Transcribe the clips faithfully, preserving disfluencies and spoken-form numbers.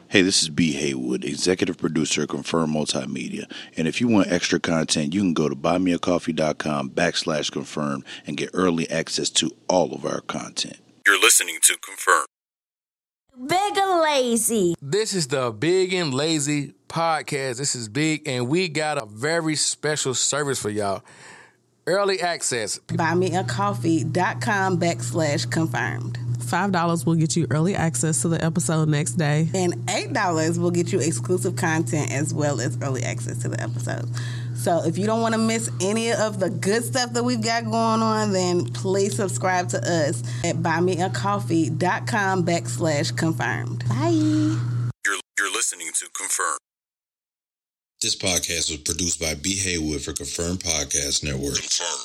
Hey, this is B. Haywood, executive producer of Confirm Multimedia. And if you want extra content, you can go to buymeacoffee.com backslash confirm and get early access to all of our content. You're listening to Confirm. Big and Lazy. This is the Big and Lazy podcast. This is Big, and we got a very special service for y'all. Early access. Buymeacoffee.com backslash confirmed. five dollars will get you early access to the episode next day. And eight dollars will get you exclusive content as well as early access to the episode. So if you don't want to miss any of the good stuff that we've got going on, then please subscribe to us at buymeacoffee.com backslash confirmed. Bye. You're, you're listening to Confirm. This podcast was produced by B. Haywood for Confirm Podcast Network. Confirm.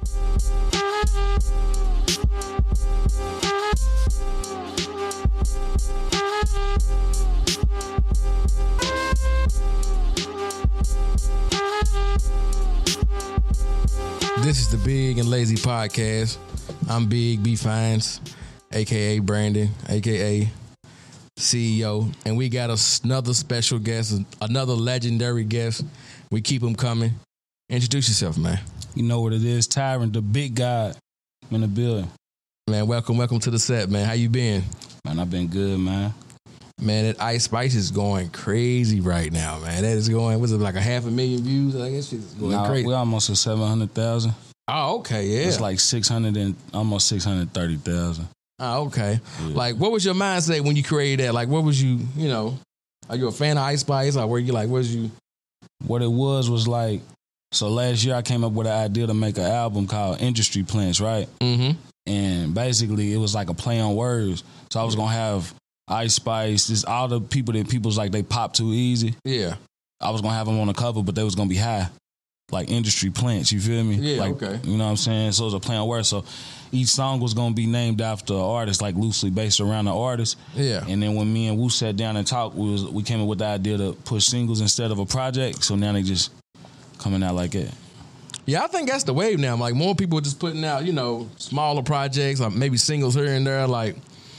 This is the Big and Lazy podcast. I'm Big B Fines, a k a. Brandon, a k a. C E O, and we got another special guest, another legendary guest. We keep them coming. Introduce yourself, man. You know what it is, Tyrant, the big guy in the building. Man, welcome, welcome to the set, man. How you been? Man, I've been good, man. Man, that Ice Spice is going crazy right now, man. That is going, what's it, like a half a million views? I guess it's going nah, crazy. We're almost at seven hundred thousand. Oh, okay, yeah. It's like six hundred and almost six hundred thirty thousand. Oh, okay. Yeah. Like, what was your mindset when you created that? Like, what was you, you know, are you a fan of Ice Spice? Or were you like, what was you? What it was was like, so last year I came up with an idea to make an album called Industry Plants, right? Mm-hmm. And basically it was like a play on words. So I was going to have Ice Spice, just all the people that people's like they pop too easy. Yeah. I was going to have them on the cover, but they was going to be high. Like Industry Plants, you feel me? Yeah, like, okay. You know what I'm saying? So it was a play on words. So each song was going to be named after an artist, like loosely based around the artist. Yeah. And then when me and Wu sat down and talked, we was we came up with the idea to push singles instead of a project. So now they just coming out like that. Yeah, I think that's the wave now. Like, more people are just putting out, you know, smaller projects, or maybe singles here and there. Like,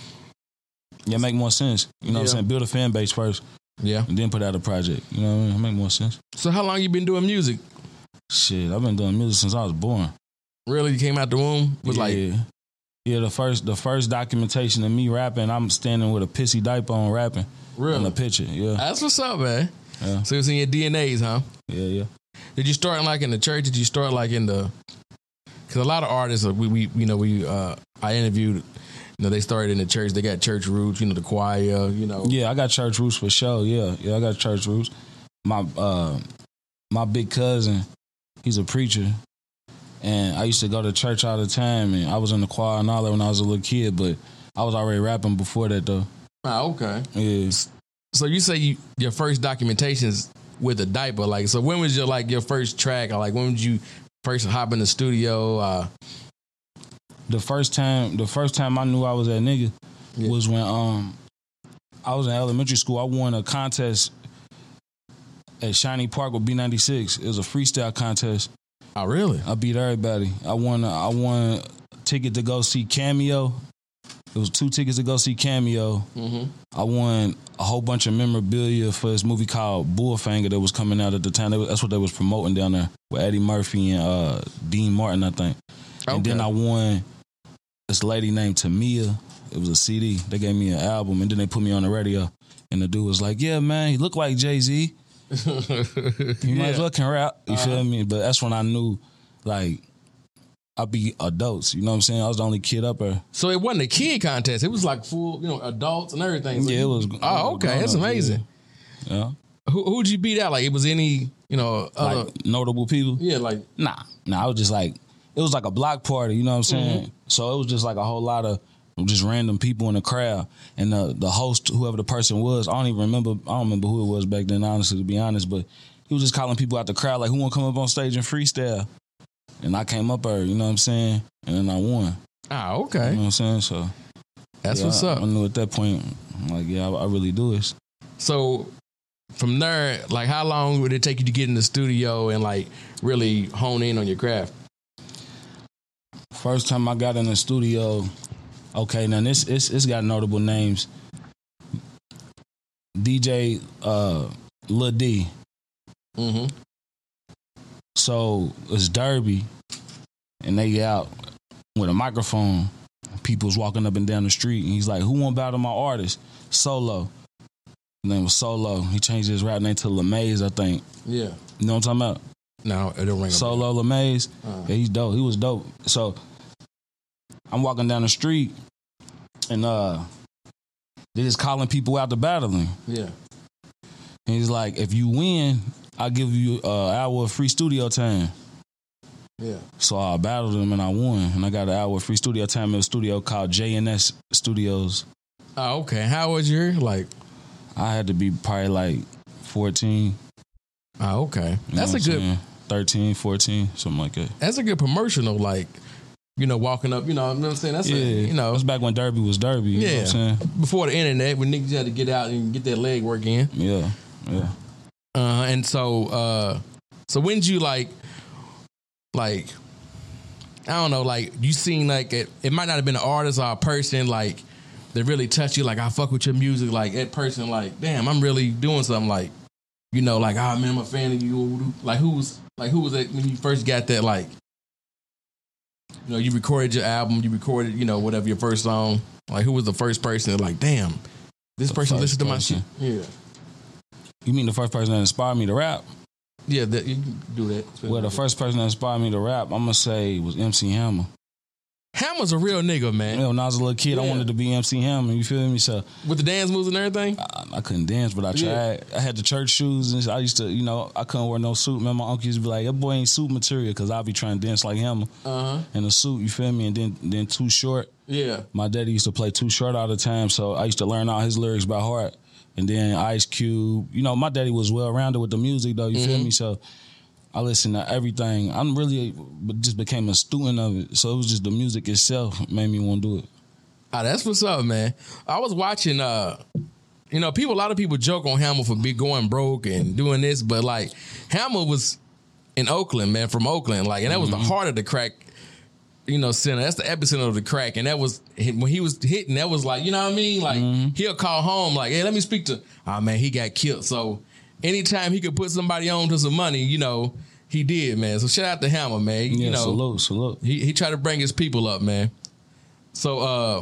yeah, make more sense. You know yeah. what I'm saying? Build a fan base first. Yeah. And then put out a project. You know what I mean? Make more sense. So how long you been doing music? Shit, I've been doing music since I was born. Really? You came out the womb? Was yeah. like, yeah, the first the first documentation of me rapping, I'm standing with a pissy diaper on rapping. Really? In the picture, yeah. That's what's up, man. Yeah. So it's in your D N As, huh? Yeah, yeah. Did you start like in the church? Did you start like in the? Because a lot of artists, we we you know we uh, I interviewed, you know, they started in the church. They got church roots, you know, the choir, you know. Yeah, I got church roots for sure. Yeah, yeah, I got church roots. My uh, my big cousin, he's a preacher, and I used to go to church all the time, and I was in the choir and all that when I was a little kid. But I was already rapping before that, though. Oh, okay. Yeah. So you say you your first documentations with a diaper, like, so when was your like your first track, or like when did you first hop in the studio? Uh, the first time, the first time I knew I was that nigga yeah. was when um I was in elementary school. I won a contest at Shiny Park with B ninety-six. It was a freestyle contest. Oh, really? I beat everybody. I won. I won a ticket to go see Cameo. It was two tickets to go see Cameo. Mm-hmm. I won a whole bunch of memorabilia for this movie called Bullfinger that was coming out at the time. That's what they was promoting down there with Eddie Murphy and uh, Dean Martin, I think. Okay. And then I won this lady named Tamia. It was a C D. They gave me an album, and then they put me on the radio. And the dude was like, "Yeah, man, he look like Jay-Z. You yeah. might as well can rap." You uh-huh. feel me? But that's when I knew, like, I'd be adults. You know what I'm saying? I was the only kid up there. So it wasn't a kid contest. It was like full, you know, adults and everything. So yeah, it was. Oh, okay. That's amazing. Yeah. yeah. Who who'd you beat out? Like, it was any, you know, other... like notable people? Yeah, like... Nah. Nah, I was just like, it was like a block party, you know what I'm saying? Mm-hmm. So it was just like a whole lot of just random people in the crowd. And the the host, whoever the person was, I don't even remember, I don't remember who it was back then, honestly, to be honest, but he was just calling people out the crowd, like, who want to come up on stage and freestyle? And I came up there, you know what I'm saying? And then I won. Ah, okay. You know what I'm saying? So that's yeah, what's I, up. I knew at that point, I'm like, yeah, I, I really do this. So from there, like, how long would it take you to get in the studio and like really hone in on your craft? First time I got in the studio, okay, now this it's, it's got notable names. D J uh, Lil D. Mm-hmm. So it's Derby, and they out with a microphone. People's walking up and down the street, and he's like, "Who want to battle my artist?" Solo. His name was Solo. He changed his rap name to LeMaze, I think. Yeah. You know what I'm talking about? No, it don't ring a bell. Solo LeMaze. Uh-huh. Yeah, he's dope. He was dope. So I'm walking down the street, and uh, they just calling people out to battling. Yeah. And he's like, if you win, I'll give you an uh, hour of free studio time. Yeah. So I battled him and I won. And I got an hour of free studio time in a studio called J N S Studios. Oh, okay. How was your, like? I had to be probably like fourteen. Oh, okay. You That's know a what good, I'm saying? thirteen, fourteen, something like that. that's a good promotional, like, you know, walking up, you know, you know what I'm saying? That's Yeah. a, you know. That's back when Derby was Derby. You Yeah. know what I'm saying? Before the internet, when niggas had to get out and get their leg work in. Yeah. Yeah. Uh, and so, uh, so when did you like, like, I don't know, like you seen like it, it might not have been an artist or a person like that really touched you, like I fuck with your music, like that person, like damn, I'm really doing something, like you know, like ah man, I'm a fan of you. Like who was like who was that when you first got that, like you know, you recorded your album, you recorded, you know, whatever your first song, like who was the first person that like damn, this The person first listened to my person. shit, yeah. You mean the first person that inspired me to rap? Yeah, that, you can do that. Well, the first person that inspired me to rap, I'm going to say, was M C Hammer. Hammer's a real nigga, man. You know, when I was a little kid, Yeah. I wanted to be M C Hammer. You feel me? So With the dance moves and everything? I, I couldn't dance, but I tried. Yeah. I had the church shoes, and I used to, you know, I couldn't wear no suit. Man, my uncle used to be like, that boy ain't suit material, because I'll be trying to dance like Hammer Uh-huh. in a suit, you feel me? And then, then Too Short. Yeah. My daddy used to play Too Short all the time, so I used to learn all his lyrics by heart. And then Ice Cube. You know, my daddy was well-rounded with the music, though, you feel Mhm. me? So I listened to everything. I'm really but just became a student of it. So it was just the music itself made me want to do it. Ah, that's what's up, man. I was watching, uh, you know, people. A lot of people joke on Hammer for be going broke and doing this, but like Hammer was in Oakland, man, from Oakland, like, and that was Mm-hmm. the heart of the crack, you know, center. That's the epicenter of the crack, and that was when he was hitting. That was like, you know what I mean? Like Mm-hmm. he'll call home, like, hey, let me speak to. Oh man, he got killed. So anytime he could put somebody on to some money, you know, he did, man. So shout out to Hammer, man. You Yeah, know, salute, salute. He he tried to bring his people up, man. So uh,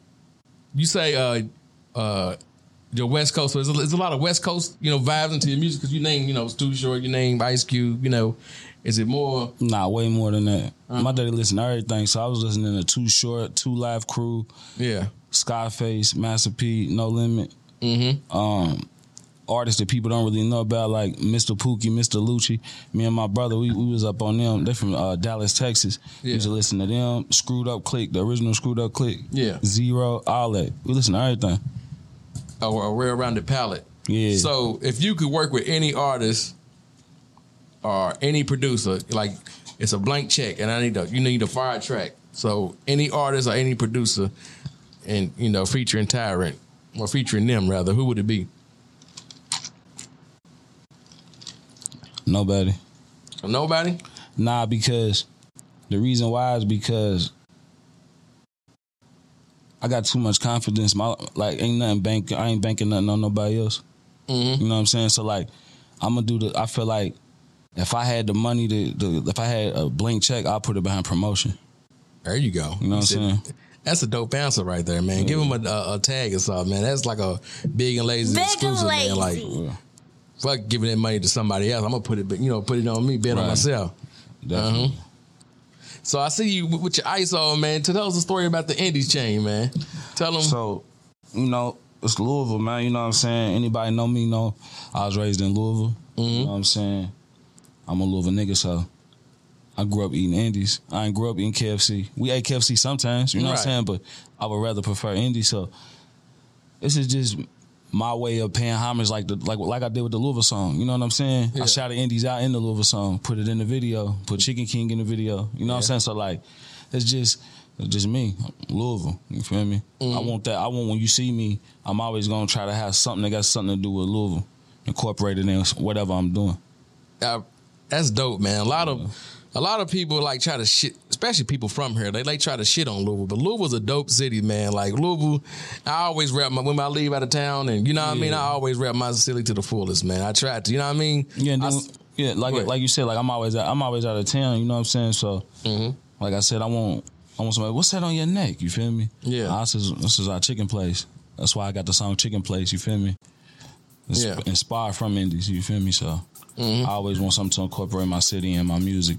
you say uh uh your West Coast. So there's a, there's a lot of West Coast, you know, vibes into your music because you name, you know, Too Short, you name Ice Cube. You know, is it more? Nah, way more than that. Uh-huh. My daddy listened to everything, so I was listening to Too Short, Two Live Crew, Yeah. Scarface, Master P, No Limit. Mm-hmm. Um, artists that people don't really know about, like Mister Pookie, Mister Lucci. Me and my brother, we, we was up on them. They're from uh, Dallas, Texas. We Yeah. used to listen to them. Screwed Up Click, the original Screwed Up Click. Yeah. Zero, all that. We listen to everything. A, a well-rounded palette. Yeah. So if you could work with any artist or any producer, like it's a blank check, and I need a you need a fire track. So any artist or any producer, and you know, featuring Tyrant or featuring them rather, who would it be? Nobody. Nobody. Nah, because the reason why is because I got too much confidence. My like ain't nothing bank. I ain't banking nothing on nobody else. Mm-hmm. You know what I'm saying? So like, I'm gonna do the. I feel like if I had the money to, to if I had a blank check, I'll put it behind promotion. There you go. You know what I'm saying? That's a dope answer right there, man. Give him a, a, a tag or something, man. That's like a big and lazy Big and exclusive, man. Like, lazy. fuck giving that money to somebody else. I'm gonna put it, but you know, put it on me, bet on Right. myself. Definitely. Uh-huh. So I see you with with your ice on, man. Tell us a story about the Indies chain, man. Tell them. So, you know, it's Louisville, man. You know what I'm saying? Anybody know me know I was raised in Louisville. You know what I'm saying? I'm a Louisville nigga, so I grew up eating Indies. I ain't grew up eating K F C. We ate K F C sometimes, you know what I'm Right. saying? But I would rather prefer Indies. So this is just my way of paying homage, like the like like I did with the Louisville song. You know what I'm saying? Yeah. I shouted Indies out in the Louisville song, put it in the video, put Chicken King in the video. You know what I'm saying? So like, it's just it's just me, Louisville. You feel me? I want that. I want when you see me, I'm always gonna try to have something that got something to do with Louisville, incorporated in whatever I'm doing. Uh, that's dope, man. A lot of a lot of people like try to shit especially people from here, they like try to shit on Louisville. But Louisville's a dope city, man. Like Louisville, I always rap my when I leave out of town, and you know what yeah. I mean. I always rap my city to the fullest, man. I try to, you know what I mean. Yeah, and then, I, yeah, like like you said, like I'm always I'm always out of town. You know what I'm saying? So, mm-hmm. like I said, I want I want somebody. What's that on your neck? You feel me? Yeah. Ah, this is this is our chicken place. That's why I got the song Chicken Place. You feel me? It's yeah. Inspired from Indies. You feel me? So. Mm-hmm. I always want something to incorporate my city and my music.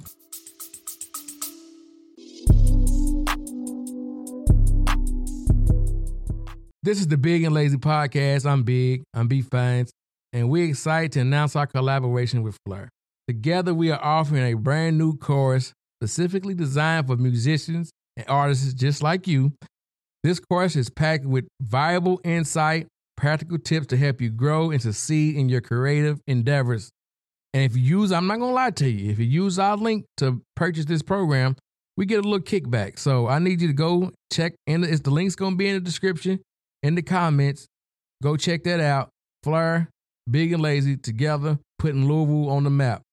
This is the Big and Lazy Podcast. I'm Big. I'm B Fines. And we're excited to announce our collaboration with Fleur. Together, we are offering a brand new course specifically designed for musicians and artists just like you. This course is packed with valuable insight, practical tips to help you grow and succeed in your creative endeavors. And if you use, I'm not going to lie to you, if you use our link to purchase this program, we get a little kickback. So I need you to go check, and it's, the link's going to be in the description, in the comments. Go check that out. Fleur, Big and Lazy, together, putting Louisville on the map.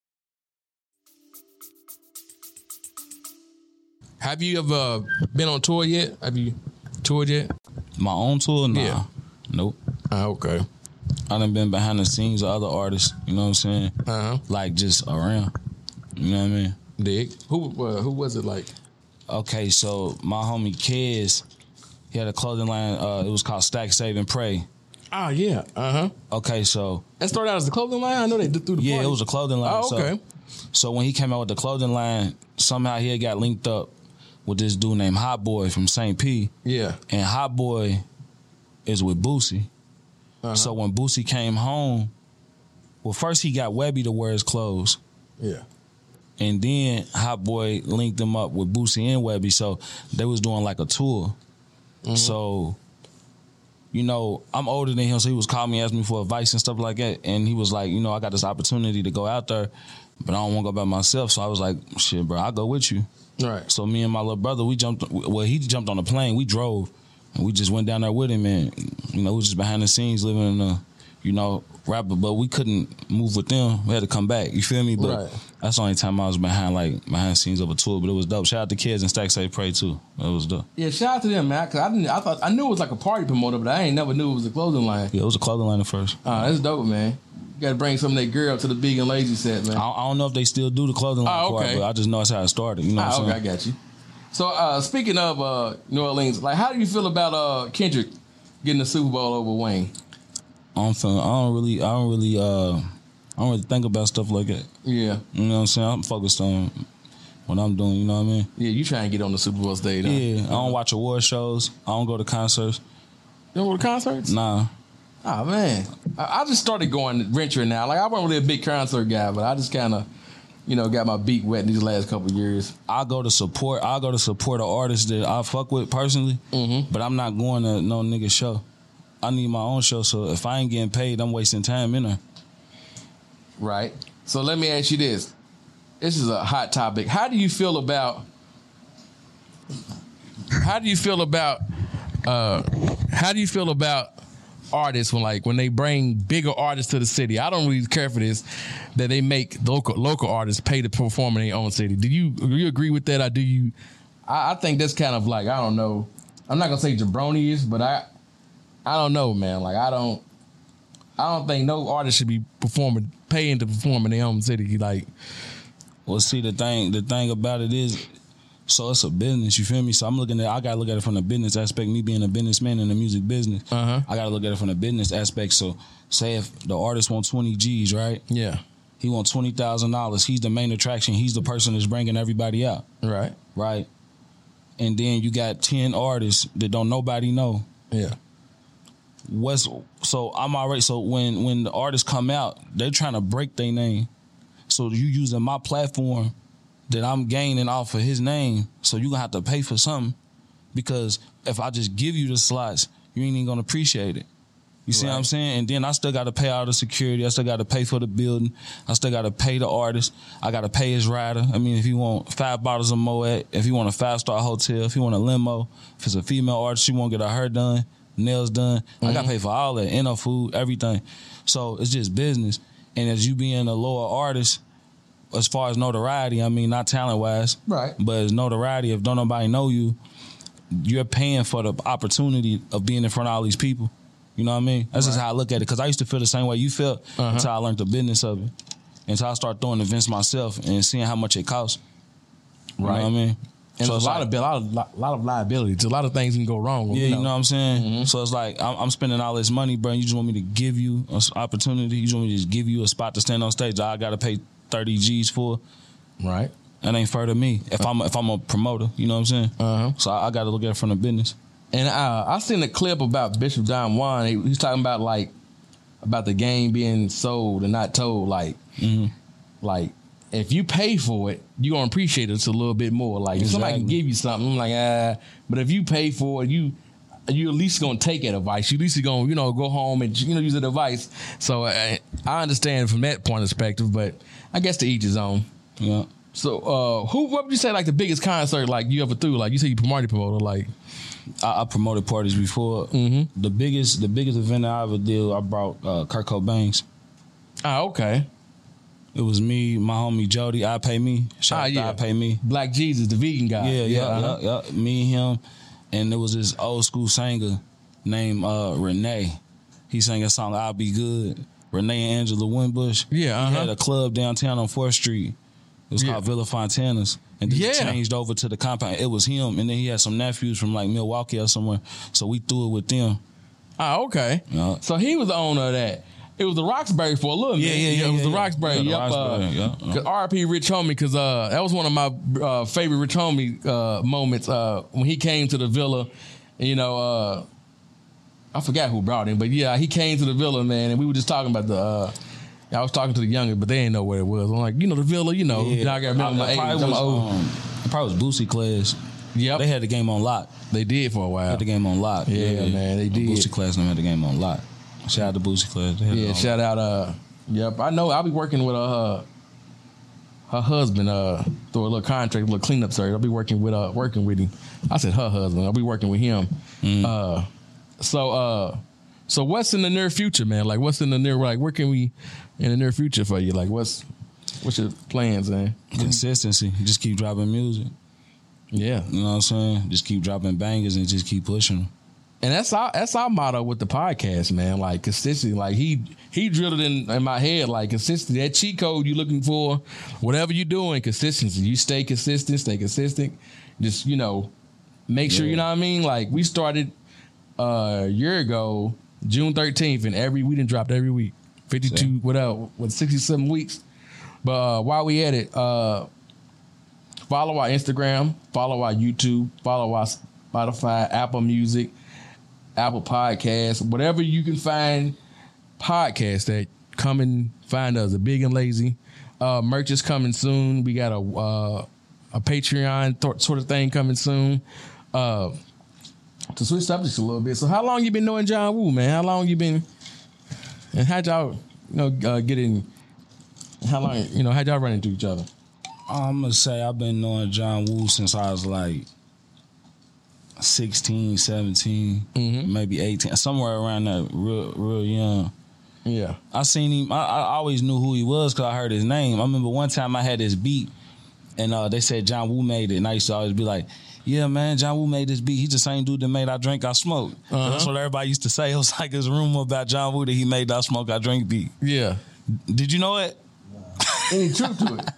Have you ever been on tour yet? Have you toured yet? My own tour? Nah. Yeah. Nope. Ah, okay. I done been behind the scenes of other artists, you know what I'm saying? Uh-huh. Like just around. You know what I mean? Dig. Who uh, who was it like? Okay, so my homie Kez, he had a clothing line, uh, it was called Stack, Save, and Pray. Oh, yeah. Uh-huh. Okay, so... That started out as a clothing line? I know they did through the Yeah, party. it was a clothing line. Oh, okay. So, so when he came out with the clothing line, somehow he had got linked up with this dude named Hot Boy from Saint P. Yeah. And Hot Boy is with Boosie. Uh-huh. So when Boosie came home, well, first he got Webby to wear his clothes. Yeah. And then Hot Boy linked him up with Boosie and Webby. So they was doing like a tour. Mm-hmm. So, you know, I'm older than him, so he was calling me, asking me for advice and stuff like that. And he was like, you know, I got this opportunity to go out there, but I don't want to go by myself. So I was like, shit, bro, I'll go with you. Right. So me and my little brother, we jumped, well, he jumped on the plane. We drove. And we just went down there with him, and, you know, we was just behind the scenes living in a, you know, rapper, but we couldn't move with them. We had to come back, you feel me? But right. That's the only time I was behind, like, behind the scenes of a tour, but it was dope. Shout out to Kids and Stack Save Pray, too. It was dope. Yeah, shout out to them, man, because I didn't, I thought, I knew it was like a party promoter, but I ain't never knew it was a clothing line. Yeah, it was a clothing line at first. Oh, that's dope, man. You got to bring some of that girl to the Big and Lazy set, man. I, I don't know if they still do the clothing line oh, okay. part, but I just know that's how it started, you know what oh, I'm saying? Okay, I got you. So, uh, speaking of uh, New Orleans, like, how do you feel about uh, Kendrick getting the Super Bowl over Wayne? I don't feel, I don't really, I don't really, uh, I don't really think about stuff like that. Yeah. You know what I'm saying? I'm focused on what I'm doing, you know what I mean? Yeah, you trying to get on the Super Bowl stage, huh? Yeah, I don't watch award shows. I don't go to concerts. You don't go to concerts? Nah. Oh, man. I, I just started going venturing now. Like, I wasn't really a big concert guy, but I just kind of, you know, got my beat wet in these last couple of years. I go to support. I go to support an artist that I fuck with personally, mm-hmm. but I'm not going to no nigga show. I need my own show, so if I ain't getting paid, I'm wasting time in there. Right. So let me ask you this. This is a hot topic. How do you feel about? How do you feel about? Uh, how do you feel about artists when like when they bring bigger artists to the city? I don't really care for this, that they make local local artists pay to perform in their own city. Do you do you agree with that, or do you? I, I think that's kind of like, I don't know. I'm not gonna say jabroni-ish, but I I don't know, man. Like I don't I don't think no artist should be performing paying to perform in their own city. Like, well, see the thing the thing about it is, so it's a business, you feel me? So I'm looking at, I gotta look at it from the business aspect. Me being a businessman in the music business, uh-huh. I gotta look at it from the business aspect. So say if the artist wants twenty G's, right? Yeah. He wants twenty thousand dollars. He's the main attraction. He's the person that's bringing everybody out. Right. Right. And then you got ten artists that don't nobody know. Yeah. What's so I'm already so when when the artists come out, they're trying to break their name. So you using my platform that I'm gaining off of his name, so you're gonna have to pay for something, because if I just give you the slots, you ain't even gonna appreciate it. You see right. what I'm saying? And then I still gotta pay all the security, I still gotta pay for the building, I still gotta pay the artist, I gotta pay his rider. I mean, if you want five bottles of Moet, if you want a five-star hotel, if you want a limo, if it's a female artist, she wanna get her hair done, nails done, mm-hmm. I gotta pay for all that, and her food, everything. So it's just business. And as you being a lower artist, as far as notoriety, I mean, not talent wise, right? But as notoriety, if don't nobody know you, you're paying for the opportunity of being in front of all these people. You know what I mean? That's right. Just how I look at it. Because I used to feel the same way you felt uh-huh. until I learned the business of it. Until I started throwing events myself and seeing how much it costs. You right. know what I mean? And so there's a lot, like, of, a, lot of, lot, lot of liability. There's a lot of things can go wrong. Yeah, you know, you know what I'm saying? Mm-hmm. So it's like, I'm, I'm spending all this money, bro. You just want me to give you an opportunity? You just want me to just give you a spot to stand on stage? I got to pay thirty G's for? Right. That ain't fair to me. If I'm if I'm a promoter, you know what I'm saying? Uh-huh. So I, I got to look at it from the business. And uh, I seen a clip about Bishop Don Juan. He, he's talking about like about the game being sold and not told. Like, mm-hmm. like if you pay for it, you gonna appreciate it a little bit more. Like, exactly. If somebody can give you something, I'm like, ah. But if you pay for it, you you at least gonna take that advice. You at least gonna you know go home and you know use that advice. So I, I understand from that point of perspective, but I guess to each his own. Yeah. So uh, who? What would you say like the biggest concert like you ever threw? Like you said, you promoted promoter like. I, I promoted parties before. Mm-hmm. The biggest, the biggest event I ever did, I brought uh, Kurt Cobain's. Ah, okay. It was me, my homie Jody. I Pay Me. Shout ah, out yeah. to I Pay Me. Black Jesus, the vegan guy. Yeah, yeah, yeah, yeah, uh-huh. yeah, yeah. Me and him, and there was this old school singer named uh, Renee. He sang a song "I'll Be Good." Renee and Angela Winbush. Yeah, uh-huh. He had a club downtown on fourth Street. It was yeah. called Villa Fontana's. And then yeah. it changed over to the compound. It was him. And then he had some nephews from like Milwaukee or somewhere. So we threw it with them. Ah, okay. Yeah. So he was the owner of that. It was the Roxbury for a little bit. Yeah, yeah, yeah. It was yeah, the Roxbury. Yeah, the yep. Roxbury, uh, yeah, yeah. Cause R I P Rich Homie, because uh, that was one of my uh, favorite Rich Homie uh, moments uh, when he came to the Villa. You know, uh, I forgot who brought him, but yeah, he came to the Villa, man, and we were just talking about the. Uh, I was talking to the younger, but they didn't know where it was. I'm like, you know, the Villa, you know. Yeah. I got remember my age. Was, um, it probably was Boosie Class. Yep. They had the game on lock. They did for a while. Had the game on lock. Yeah, yeah. man, they did. Boosie Class and them had the game on lock. Shout out to Boosie Class. Yeah, shout out. Uh, yep, I know. I'll be working with uh, her husband uh, through a little contract, a little cleanup service. I'll be working with uh, working with him. I said her husband. I'll be working with him. Mm. Uh, so, uh, so what's in the near future, man? Like, what's in the near? Like, where can we in the near future for you? Like, what's what's your plans, man? Consistency. Just keep dropping music. Yeah, you know what I'm saying. Just keep dropping bangers and just keep pushing them. And that's our that's our motto with the podcast, man. Like consistency. Like he he drilled it in, in my head. Like consistency. That cheat code you looking for, whatever you doing, consistency. You stay consistent. Stay consistent. Just you know, make sure yeah. you know what I mean. Like we started uh, a year ago, June thirteenth, and every we didn't dropped every week, fifty-two Same. whatever, with sixty-seven weeks. But uh, while we at it, uh, follow our Instagram, follow our YouTube, follow our Spotify, Apple Music, Apple Podcasts, whatever you can find podcasts that come and find us. The Big and Lazy uh, merch is coming soon. We got a uh, a Patreon th- sort of thing coming soon. Uh, to switch subjects a little bit. So, how long you been knowing John Woo, man? How long you been? And how'd y'all, you know, uh, get in? How long, you know, how'd y'all run into each other? I'm gonna say I've been knowing John Woo since I was like sixteen, seventeen, mm-hmm. maybe eighteen, somewhere around there, real, real young. Yeah. I seen him, I, I always knew who he was because I heard his name. I remember one time I had this beat and uh, they said John Woo made it. And I used to always be like, yeah, man, John Woo made this beat. He's the same dude that made I Drink, I Smoke. Uh-huh. That's what everybody used to say. It was like this rumor about John Woo that he made I Smoke, I Drink beat. Yeah. Did you know it? Any truth to it?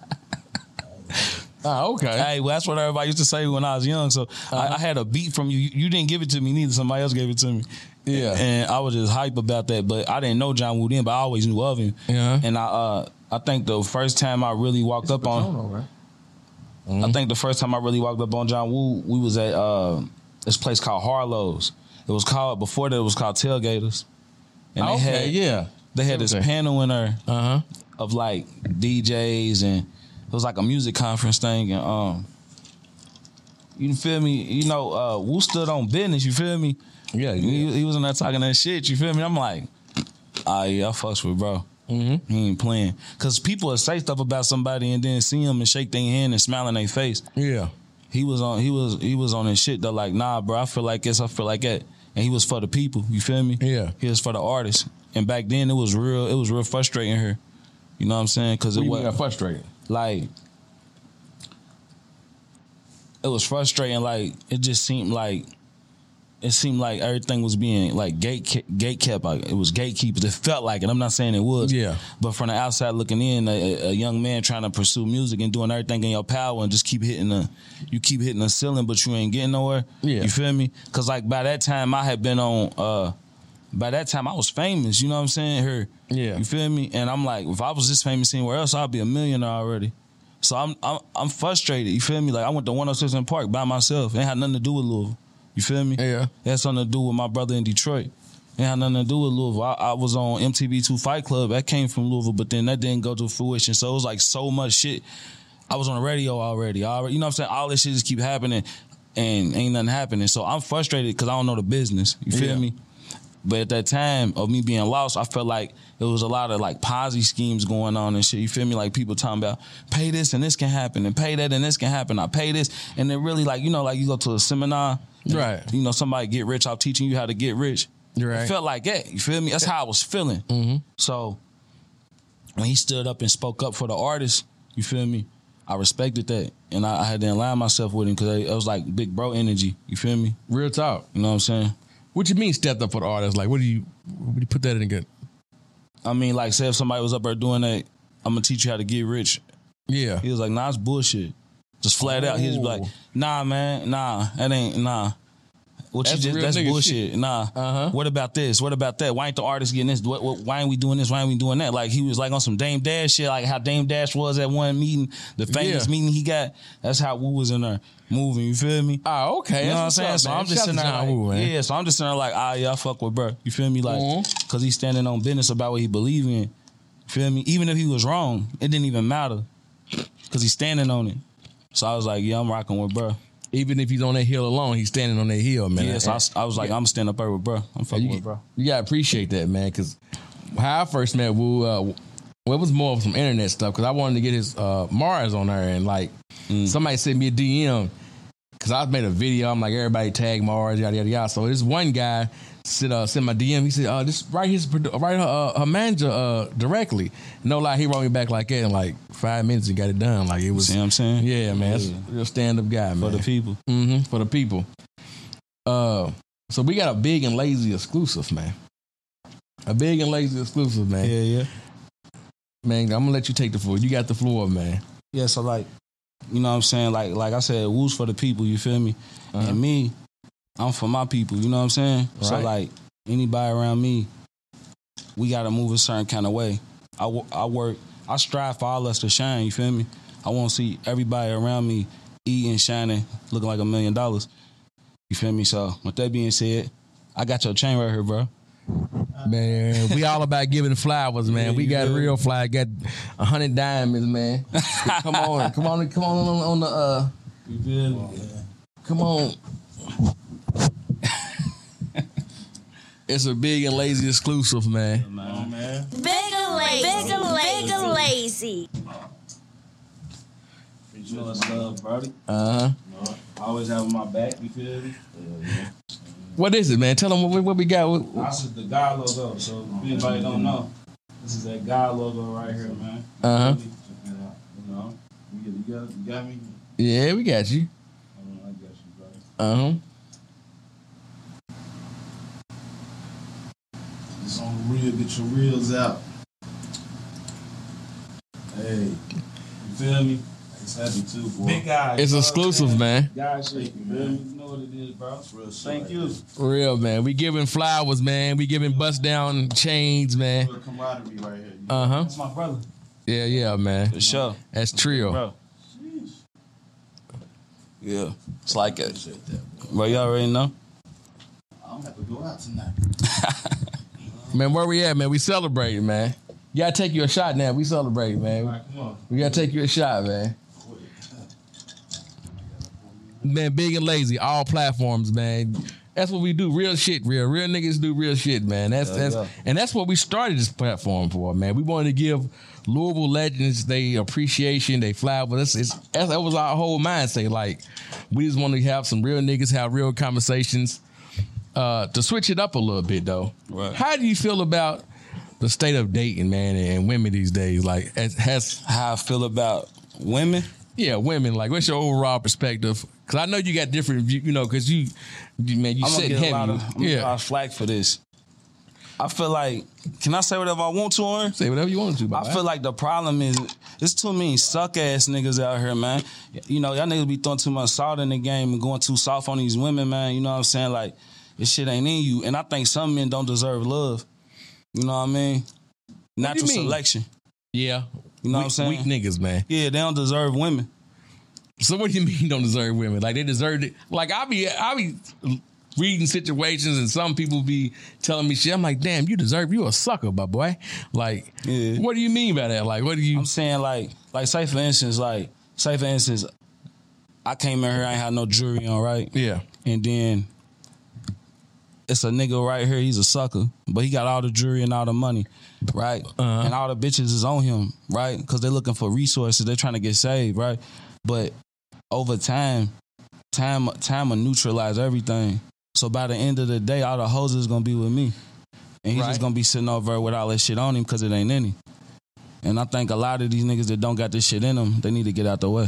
Oh, okay. Hey, well, that's what everybody used to say when I was young. So uh-huh. I, I had a beat from you. You didn't give it to me neither. Somebody else gave it to me. Yeah. And I was just hype about that. But I didn't know John Woo then, but I always knew of him. Yeah. And I uh, I think the first time I really walked it's up on... Patrono, right? Mm-hmm. I think the first time I really walked up on John Woo, we was at uh, this place called Harlow's. It was called, before that it was called Tailgaters. And they okay, had, yeah. They had this okay. panel in there uh-huh. of like D Js, and it was like a music conference thing. And um, you feel me? You know, uh, Woo stood on business, you feel me? Yeah, yeah. He, he was in there talking that shit, you feel me? I'm like, ah, yeah, I fucks with bro. Mm-hmm. He ain't playing. Because people will say stuff about somebody and then see them and shake their hand and smile in their face. Yeah. He was on he was he was on his shit though, like, nah, bro, I feel like this, I feel like that. And he was for the people, you feel me? Yeah. He was for the artists. And back then it was real, it was real frustrating here. You know what I'm saying? Because it was was frustrated. like it was frustrating. Like it just seemed like it seemed like everything was being like gate gate kept. Like, it was gatekeepers. It felt like it. I'm not saying it was. Yeah. But from the outside looking in, a, a young man trying to pursue music and doing everything in your power and just keep hitting the, you keep hitting the ceiling, but you ain't getting nowhere. Yeah. You feel me? Because like by that time I had been on. Uh, by that time I was famous. You know what I'm saying? Her. Yeah. You feel me? And I'm like, if I was this famous anywhere else, I'd be a millionaire already. So I'm I'm I'm frustrated. You feel me? Like I went to one oh six in Park by myself. It ain't had nothing to do with Louisville. You feel me? Yeah. It had something to do with my brother in Detroit. It had nothing to do with Louisville. I, I was on M T V two Fight Club. That came from Louisville, but then that didn't go to fruition. So it was like so much shit. I was on the radio already. I already you know what I'm saying? All this shit just keep happening and ain't nothing happening. So I'm frustrated because I don't know the business. You feel Yeah. me? But at that time of me being lost, I felt like there was a lot of like Ponzi schemes going on and shit. You feel me? Like people talking about pay this and this can happen and pay that and this can happen. I pay this. And then really like, you know, like you go to a seminar. and, Right. You know, somebody get rich off teaching you how to get rich. Right. It felt like that. You feel me? That's how I was feeling. Mm-hmm. So when he stood up and spoke up for the artists, you feel me? I respected that. And I, I had to align myself with him because it was like big bro energy. You feel me? Real talk. You know what I'm saying? What you mean stepped up for the artist? Like, what do you, what do you put that in again? I mean, like, say if somebody was up there doing that, I'm gonna teach you how to get rich. Yeah. He was like, nah, it's bullshit. Just flat out. He was like, nah, man, nah, that ain't, nah. What That's you just, real that's nigga bullshit. shit. Nah. Uh-huh. What about this? What about that? Why ain't the artist getting this? What, what, why ain't we doing this? Why ain't we doing that? Like, he was like on some Dame Dash shit, like how Dame Dash was at one meeting, the famous Yeah. meeting he got. That's how Wu was in there moving, you feel me? Oh, okay. You know what I'm That's saying? what's So up, man. I'm just Shout sitting out there to like, John Woo, man. yeah, so I'm just sitting there like, ah, yeah, I fuck with bro. You feel me? Like, Mhm. cause he's standing on business about what he believe in. You feel me? Even if he was wrong, it didn't even matter. Cause he's standing on it. So I was like, yeah, I'm rocking with bro. Even if he's on that hill alone, he's standing on that hill, man. Yeah, so I, I was like, I'm standing up there with bro. I'm fucking you, with bro. you gotta appreciate that, man. Because how I first met Wu, uh, well, it was more of some internet stuff. Because I wanted to get his uh, Mars on there, and like Mm. somebody sent me a D M. Because I made a video, I'm like, everybody tag Mars, yada yada yada. So this one guy sent uh, sent my D M. He said, uh, "This write his produ- write her, uh, her manager uh, directly." No lie, he wrote me back like that in like five minutes. He got it done. Like it was. See what I'm saying? Yeah, man. That's Yeah. a real stand up guy, man. For the people. Mm-hmm, for the people. Uh, so we got a big and lazy exclusive, man. A big and lazy exclusive, man. Yeah, yeah. Man, I'm gonna let you take the floor. You got the floor, man. Yeah, so like, you know what I'm saying? Like like I said, Wu's for the people, you feel me? Uh-huh. And me, I'm for my people, you know what I'm saying? So Right. like, anybody around me, we got to move a certain kind of way. I, wo- I work, I strive for all us to shine, you feel me? I want to see everybody around me eating, shining, looking like a million dollars. You feel me? So with that being said, I got your chain right here, bro. Man, we all about giving flowers, man. Yeah, we you got feel me? real fly, got a hundred diamonds, man. Come on, come on, come on on, on the uh, You feel me? come on. It's a big and lazy exclusive, man. Man. Big and lazy. Big and lazy. Big and lazy. You know what's love, brody. Uh huh. I always have my back, you feel me? What is it, man? Tell them what, what we got. What, This is the God logo, so if anybody don't know, this is that God logo right here, man. Uh-huh. Check it out. You know, you got, you got, you got me? yeah, we got you. I got you, brother. Uh huh. It's on the reel. Get your reels out. Hey, you feel me? It's happy too, boy. Big guy. It's exclusive, man. God shit, you feel me? You know what it is, bro. Real shit Thank right you. there. Real, man. We giving flowers, man. We giving bust down chains, man. Real camaraderie right here. You Uh huh. That's my brother. Yeah, yeah, man. For sure. That's trio. Bro. Yeah. It's like it. appreciate that, boy. Bro, you already know? I'm gonna have to go out tonight. Man, where we at, man? We celebrating, man. You gotta take you a shot now. We celebrating, man. All right, come on. We gotta take you a shot, man. Man, big and lazy, all platforms, man. That's what we do. Real shit, real. Real niggas do real shit, man. That's Yeah, that's yeah. and that's what we started this platform for, man. We wanted to give Louisville legends they appreciation, they flowers. That's, it's, that's that was our whole mindset. Like, we just want to have some real niggas, have real conversations. Uh, to switch it up a little bit, though. Right. How do you feel about the state of dating, man, and women these days? Like, as, has How I feel about Women? Yeah, women. Like, what's your overall perspective? Because I know you got different view, you know, because you, you, man, you I'm gonna sitting get heavy. a lot of, I'm gonna yeah. get a lot of flack for this. I feel like, can I say whatever I want to on? Say whatever you want to. I feel like the problem is, there's too many suck ass niggas out here, man. You know, y'all niggas be throwing too much salt in the game and going too soft on these women, man. You know what I'm saying? Like, this shit ain't in you. And I think some men don't deserve love. You know what I mean? Natural mean? selection. Yeah. You know weak, what I'm saying? Weak niggas, man. Yeah, they don't deserve women. So what do you mean don't deserve women? Like, they deserve it. Like, I be, I be reading situations and some people be telling me shit. I'm like, damn, you deserve, you a sucker, my boy. Like, Yeah. what do you mean by that? Like, what do you? I'm saying, like, like say for instance, like, say for instance, I came in here, I ain't had no jewelry on, right? Yeah. And then it's a nigga right here, he's a sucker, but he got all the jewelry and all the money, right? Uh-huh. And all the bitches is on him, right? Because they're looking for resources, they're trying to get saved, right? But over time, time, time will neutralize everything. So by the end of the day, all the hoes is gonna be with me, and he's Right. just gonna be sitting over with all that shit on him because it ain't any. And I think a lot of these niggas that don't got this shit in them, they need to get out the way.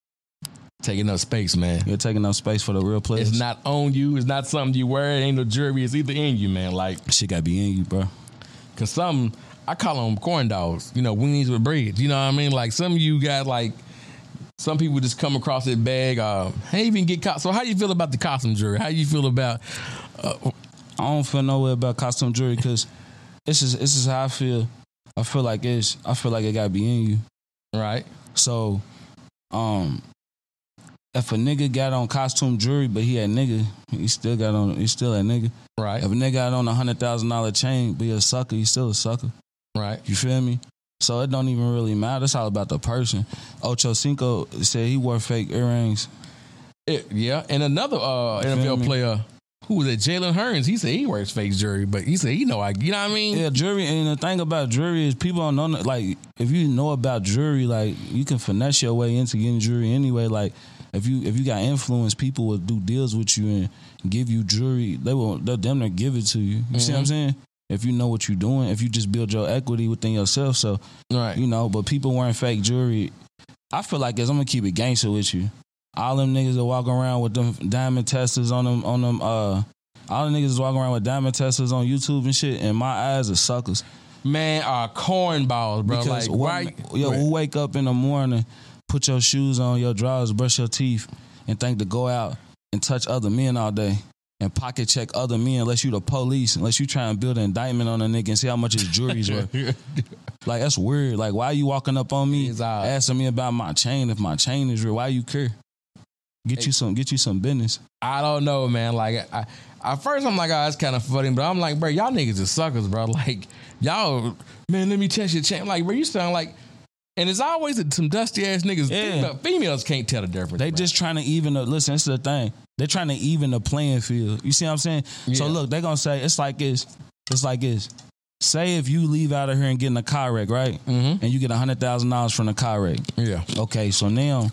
Taking up space, man. You're taking up space for the real players. It's not on you. It's not something you wear. It ain't no jewelry. It's either in you, man. Like, shit got to be in you, bro. cause some, I call them corn dogs. You know, weenies with bread. You know what I mean? Like, some of you got like, some people just come across that bag. Uh, ain't even get caught. So how you feel about the costume jewelry? How you feel about? Uh, I don't feel no way about costume jewelry because this is this is how I feel. I feel like it's. I feel like it gotta be in you. right. So, um, if a nigga got on costume jewelry, but he a nigga, he still got on. He still a nigga. Right. If a nigga got on a hundred thousand dollar chain, but he a sucker, he still a sucker. Right. You feel me? So it don't even really matter. It's all about the person. Ocho Cinco said he wore fake earrings. It- yeah. And another uh, N F L me? player, who was it? Jalen Hearns. He said he wears fake jewelry, but he said he know. I, you know what I mean? Yeah, jewelry. And the thing about jewelry is people don't know. Like, if you know about jewelry, like you can finesse your way into getting jewelry anyway. Like, if you if you got influence, people will do deals with you and give you jewelry. They will. They'll damn near give it to you. You mm-hmm. see what I'm saying? If you know what you're doing, if you just build your equity within yourself, so Right. you know. But people wearing fake jewelry, I feel like this. I'm gonna keep it gangster with you. All them niggas that walk around with them diamond testers on them on them. Uh, all the niggas that walk around with diamond testers on YouTube and shit. In my eyes, are suckers. Man, are cornballs, bro. Because like, what, why? yo, who wake up in the morning, put your shoes on, your drawers, brush your teeth, and think to go out and touch other men all day and pocket check other men unless you the police, unless you try and build an indictment on a nigga and see how much his jewelry's worth. Like, that's weird. Like, why are you walking up on me, asking me about my chain if my chain is real? Why you care? Get hey. you some, get you some business. I don't know, man. Like, I, at first I'm like, oh, that's kind of funny, but I'm like, bro, y'all niggas are suckers, bro. Like, y'all, man, let me test your chain. Like, bro, you sound like, and it's always some dusty ass niggas. Yeah. Female, females can't tell the difference. They bro. just trying to even the, listen, this is the thing. They're trying to even the playing field. You see what I'm saying? Yeah. So look, they're gonna say it's like this. It's like this. Say if you leave out of here and get in a car wreck, right? Mm-hmm. And you get a hundred thousand dollars from the car wreck. Yeah. Okay, so now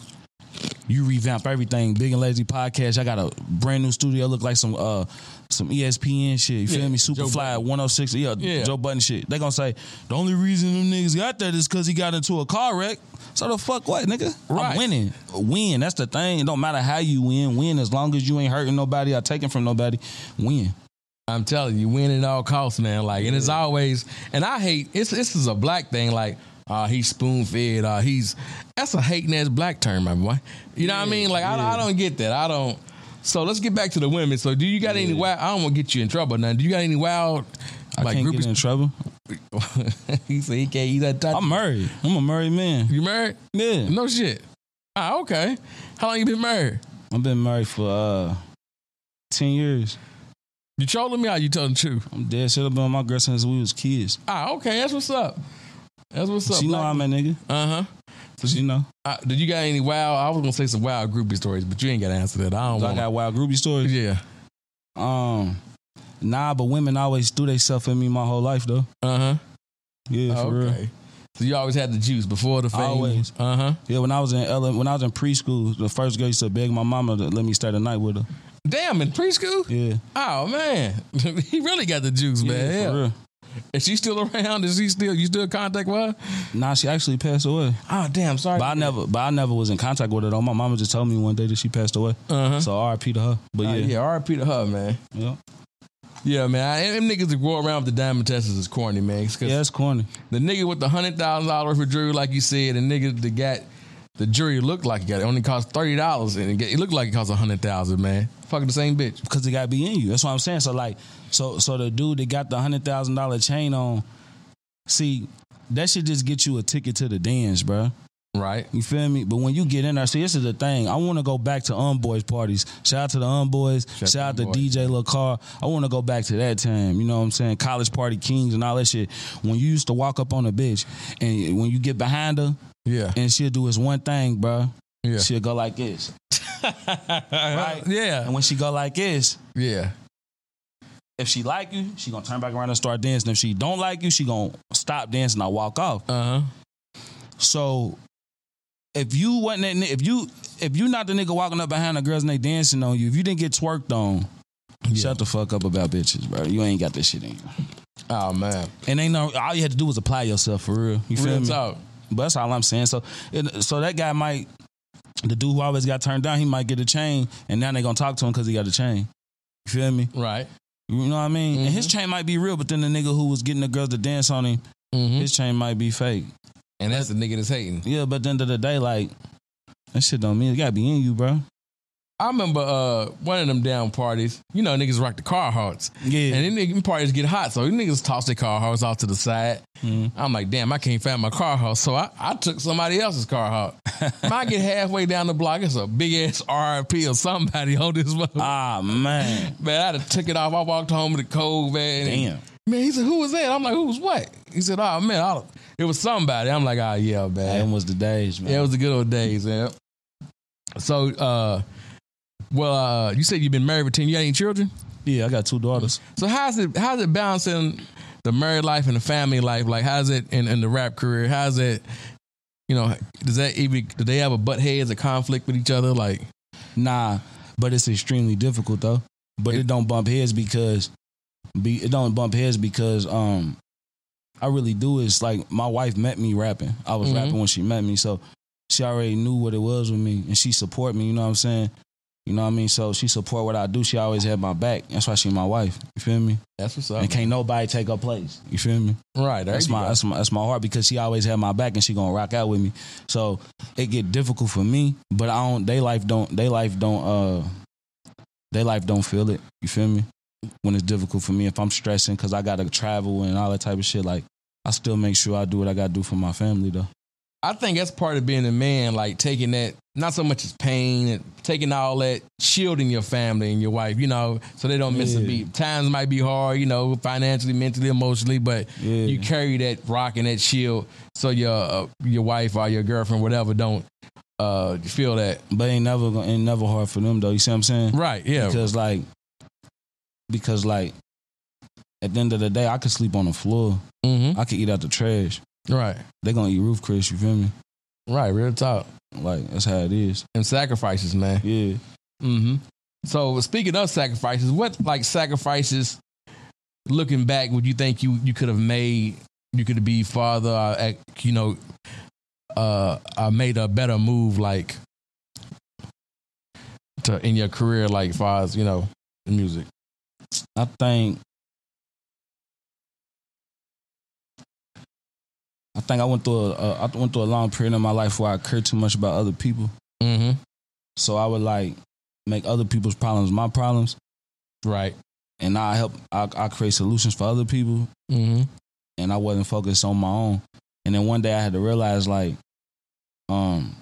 you revamp everything. Big and Lazy Podcast. I got a brand new studio. Look like some uh some E S P N shit. You feel yeah. me? Superfly one oh six. Yeah, yeah, Joe Budden shit. They gonna say the only reason them niggas got that is because he got into a car wreck. So the fuck what, nigga? Right. I'm winning. Win. That's the thing. It don't matter how you win. Win as long as you ain't hurting nobody or taking from nobody. Win. I'm telling you, win at all costs, man. Like, and it's always, and I hate, it's this is a black thing, like, uh, he's spoon fed, uh, he's, that's a hating ass black term, my boy. You know yeah, what I mean? Like, yeah. I, I don't get that. I don't. So let's get back to the women. So do you got yeah. any wild, I don't want to get you in trouble now. Do you got any wild, I like, can't groupies? Get in trouble. He said he can't eat that touch. I'm married. I'm a married man. You married? Yeah. No shit. Ah, okay. How long you been married? I've been married for uh ten years. You trolling me or you telling the truth? I'm dead shit. I've been with my girl since we was kids. Ah, okay. That's what's up. That's what's up. She know I'm a nigga. Uh-huh. So she know. Uh, did you got any wild, I was going to say some wild groupie stories, but you ain't got to answer that. I don't so want I got wild groupie stories? Yeah. Um, Nah, but women always threw themselves in me my whole life, though. Uh-huh. Yeah, for okay. real. So you always had the juice before the fame? Always. Uh-huh. Yeah, when I was in ele- when I was in preschool, the first girl used to beg my mama to let me stay the night with her. Damn, in preschool? Yeah. Oh, man. He really got the juice, yeah, man. For yeah. real. Is she still around? Is she still? You still in contact with her? Nah, she actually passed away. Oh damn, sorry. But I never, but I never was in contact with her though. My mama just told me one day that she passed away. Uh-huh. So R I P to her. But Uh, yeah, yeah, R I P to her, man. yeah, Yeah, man. I, them niggas that go around with the diamond testers is corny, man. 'Cause yeah, it's corny. the nigga with the hundred thousand dollars for jewelry, like you said, the nigga that got the jewelry looked like it got it only cost thirty dollars, and it, get, it looked like it cost a hundred thousand, man. Fucking the same bitch. Because it gotta be in you. That's what I'm saying. So like, so so the dude that got the hundred thousand dollar chain on, see, that should just get you a ticket to the dance, bro. Right. You feel me? But when you get in there, see, this is the thing. I want to go back to Unboys parties. Shout out to the Unboys. Shout, Shout out to D J Lil Car. I want to go back to that time. You know what I'm saying? College party kings and all that shit. When you used to walk up on a bitch, and when you get behind her, Yeah. and she'll do this one thing, bro. Yeah. She'll go like this. Right? Yeah. And when she go like this, Yeah. if she like you, she gonna turn back around and start dancing. If she don't like you, she gonna stop dancing and walk off. Uh huh. So if you wasn't that, ni- if you if you not the nigga walking up behind the girls and they dancing on you, if you didn't get twerked on, Yeah. shut the fuck up about bitches, bro. You ain't got this shit in you. Oh man. And ain't no all you had to do was apply yourself for real. You feel Real me? talk. But that's all I'm saying. So it, so that guy might, the dude who always got turned down, he might get a chain, and now they gonna talk to him because he got a chain. You feel me? Right. You know what I mean? And his chain might be real, but then the nigga who was getting the girls to dance on him, Mm-hmm. his chain might be fake. And that's the nigga that's hating. Yeah, but at the end of the day, like, that shit don't mean it gotta be in you, bro. I remember uh, one of them down parties. You know, niggas rock the Carhartts. Yeah. And then niggas parties get hot, so these niggas toss their Carhartts off to the side. Mm-hmm. I'm like, damn, I can't find my Carhartt, so I, I took somebody else's Carhartt. I get halfway down the block, it's a big ass R I P or somebody on this motherfucker. Ah, man. Man, I had to took it off. I walked home with the cold, man. Damn. Man, he said, who was that? I'm like, who was what? He said, oh, man, I, it was somebody. I'm like, oh, yeah, man. Them was the days, man. Yeah, it was the good old days, man. So, uh, well, uh, you said you've been married for ten. You got any children? Yeah, I got two daughters. So how's it? How's it balancing the married life and the family life? Like, how's it in, in the rap career? How's it? You know, does that even? Do they have a butt heads, a conflict with each other? Like, Nah, but it's extremely difficult though. But it, it don't bump heads because be it don't bump heads because um I really do. It's like my wife met me rapping. I was Mhm. rapping when she met me, so she already knew what it was with me, and she support me. You know what I'm saying? You know what I mean? So she support what I do. She always had my back. That's why she my wife. You feel me? that's what's up. And can't nobody take her place. You feel me? Right. There That's you my go. that's my that's my heart because she always had my back and she gonna rock out with me. So it get difficult for me, but I don't. They life don't. They life don't. Uh, they life don't feel it. You feel me? When it's difficult for me, if I'm stressing because I gotta travel and all that type of shit, like I still make sure I do what I gotta do for my family though. I think that's part of being a man, like taking that, not so much as pain, and taking all that, shielding your family and your wife, you know, so they don't miss a Yeah. beat. Times might be hard, you know, financially, mentally, emotionally, but Yeah. you carry that rock and that shield so your uh, your wife or your girlfriend, whatever, don't uh, feel that. But ain't never gonna- ain't never hard for them though. You see what I'm saying? Right, yeah. Because like, because like, at the end of the day, I could sleep on the floor. Mm-hmm. I could eat out the trash. Right, They gonna eat roof Chris. You feel me? right, real talk. Like that's how it is. And sacrifices, man. Yeah. Mm-hmm. So speaking of sacrifices, what like sacrifices, looking back, would you think you, you could have made, you could be father, or, act- you know, uh, uh, made a better move like to in your career, like far as, you know, music? I think I think I went through a, a I went through a long period in my life where I cared too much about other people. Mm-hmm. So I would like make other people's problems my problems, Right. and I help I, I create solutions for other people, Mm-hmm. and I wasn't focused on my own. And then one day I had to realize like, um,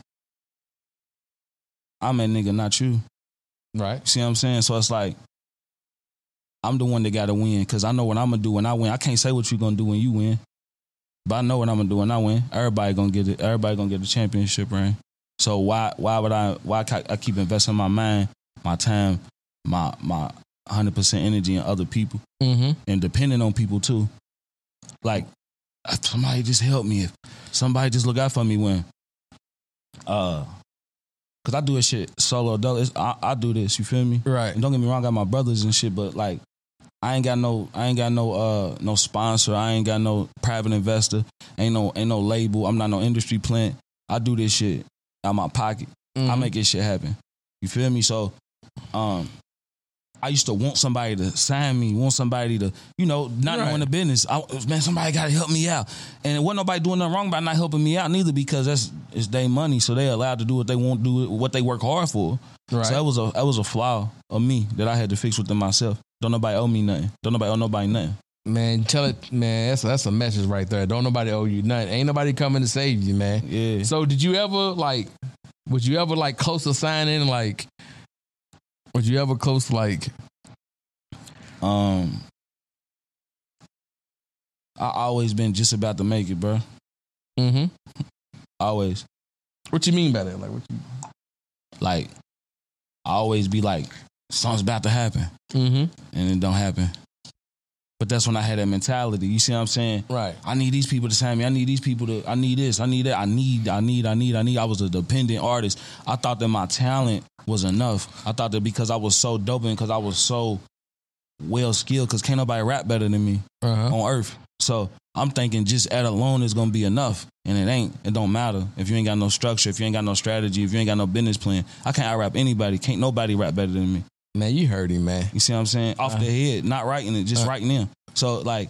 I'm a nigga, not you. Right. See what I'm saying? So it's like I'm the one that got to win because I know what I'm gonna do when I win. I can't say what you're gonna do when you win, but I know what I'm gonna do when I win. Everybody gonna get it. Everybody gonna get the championship ring. So why why would I why ca- I keep investing my mind, my time, my my one hundred percent energy in other people Mm-hmm. and depending on people too? Like if somebody just help me. If somebody just look out for me when uh. Cause I do this shit solo. Though. It's, I, I do this. You feel me? Right. And don't get me wrong, I got my brothers and shit, but like, I ain't got no, I ain't got no, uh, no sponsor. I ain't got no private investor. Ain't no, ain't no label. I'm not no industry plant. I do this shit out my pocket. Mm-hmm. I make this shit happen. You feel me? So, um, I used to want somebody to sign me, want somebody to, you know, not right. knowing the business. I, man, somebody got to help me out. And it wasn't nobody doing nothing wrong by not helping me out neither, because that's it's their money, so they're allowed to do what they want to do, what they work hard for. Right. So that was a that was a flaw of me that I had to fix within myself. Don't nobody owe me nothing. Don't nobody owe nobody nothing. Man, tell it, man. That's that's a message right there. Don't nobody owe you nothing. Ain't nobody coming to save you, man. Yeah. So did you ever like? Was you ever like close to signing? Like, was you ever close to like? Um, I always been just about to make it, bro. Mm-hmm. Always. What you mean by that? Like, what you? Like, I always be like, something's about to happen, mm-hmm. and it don't happen. But that's when I had that mentality. You see what I'm saying? Right. I need these people to sign me. I need these people to. I need this. I need that. I need. I need. I need. I need. I was a dependent artist. I thought that my talent was enough. I thought that because I was so dope and because I was so well skilled, because can't nobody rap better than me uh-huh. on earth. So I'm thinking just that alone is gonna be enough, and it ain't. It don't matter if you ain't got no structure, if you ain't got no strategy, if you ain't got no business plan. I can't out-rap anybody. Can't nobody rap better than me. Man, you heard him, man. You see what I'm saying? Off uh-huh. the head, not writing it, just uh-huh. writing them. So like,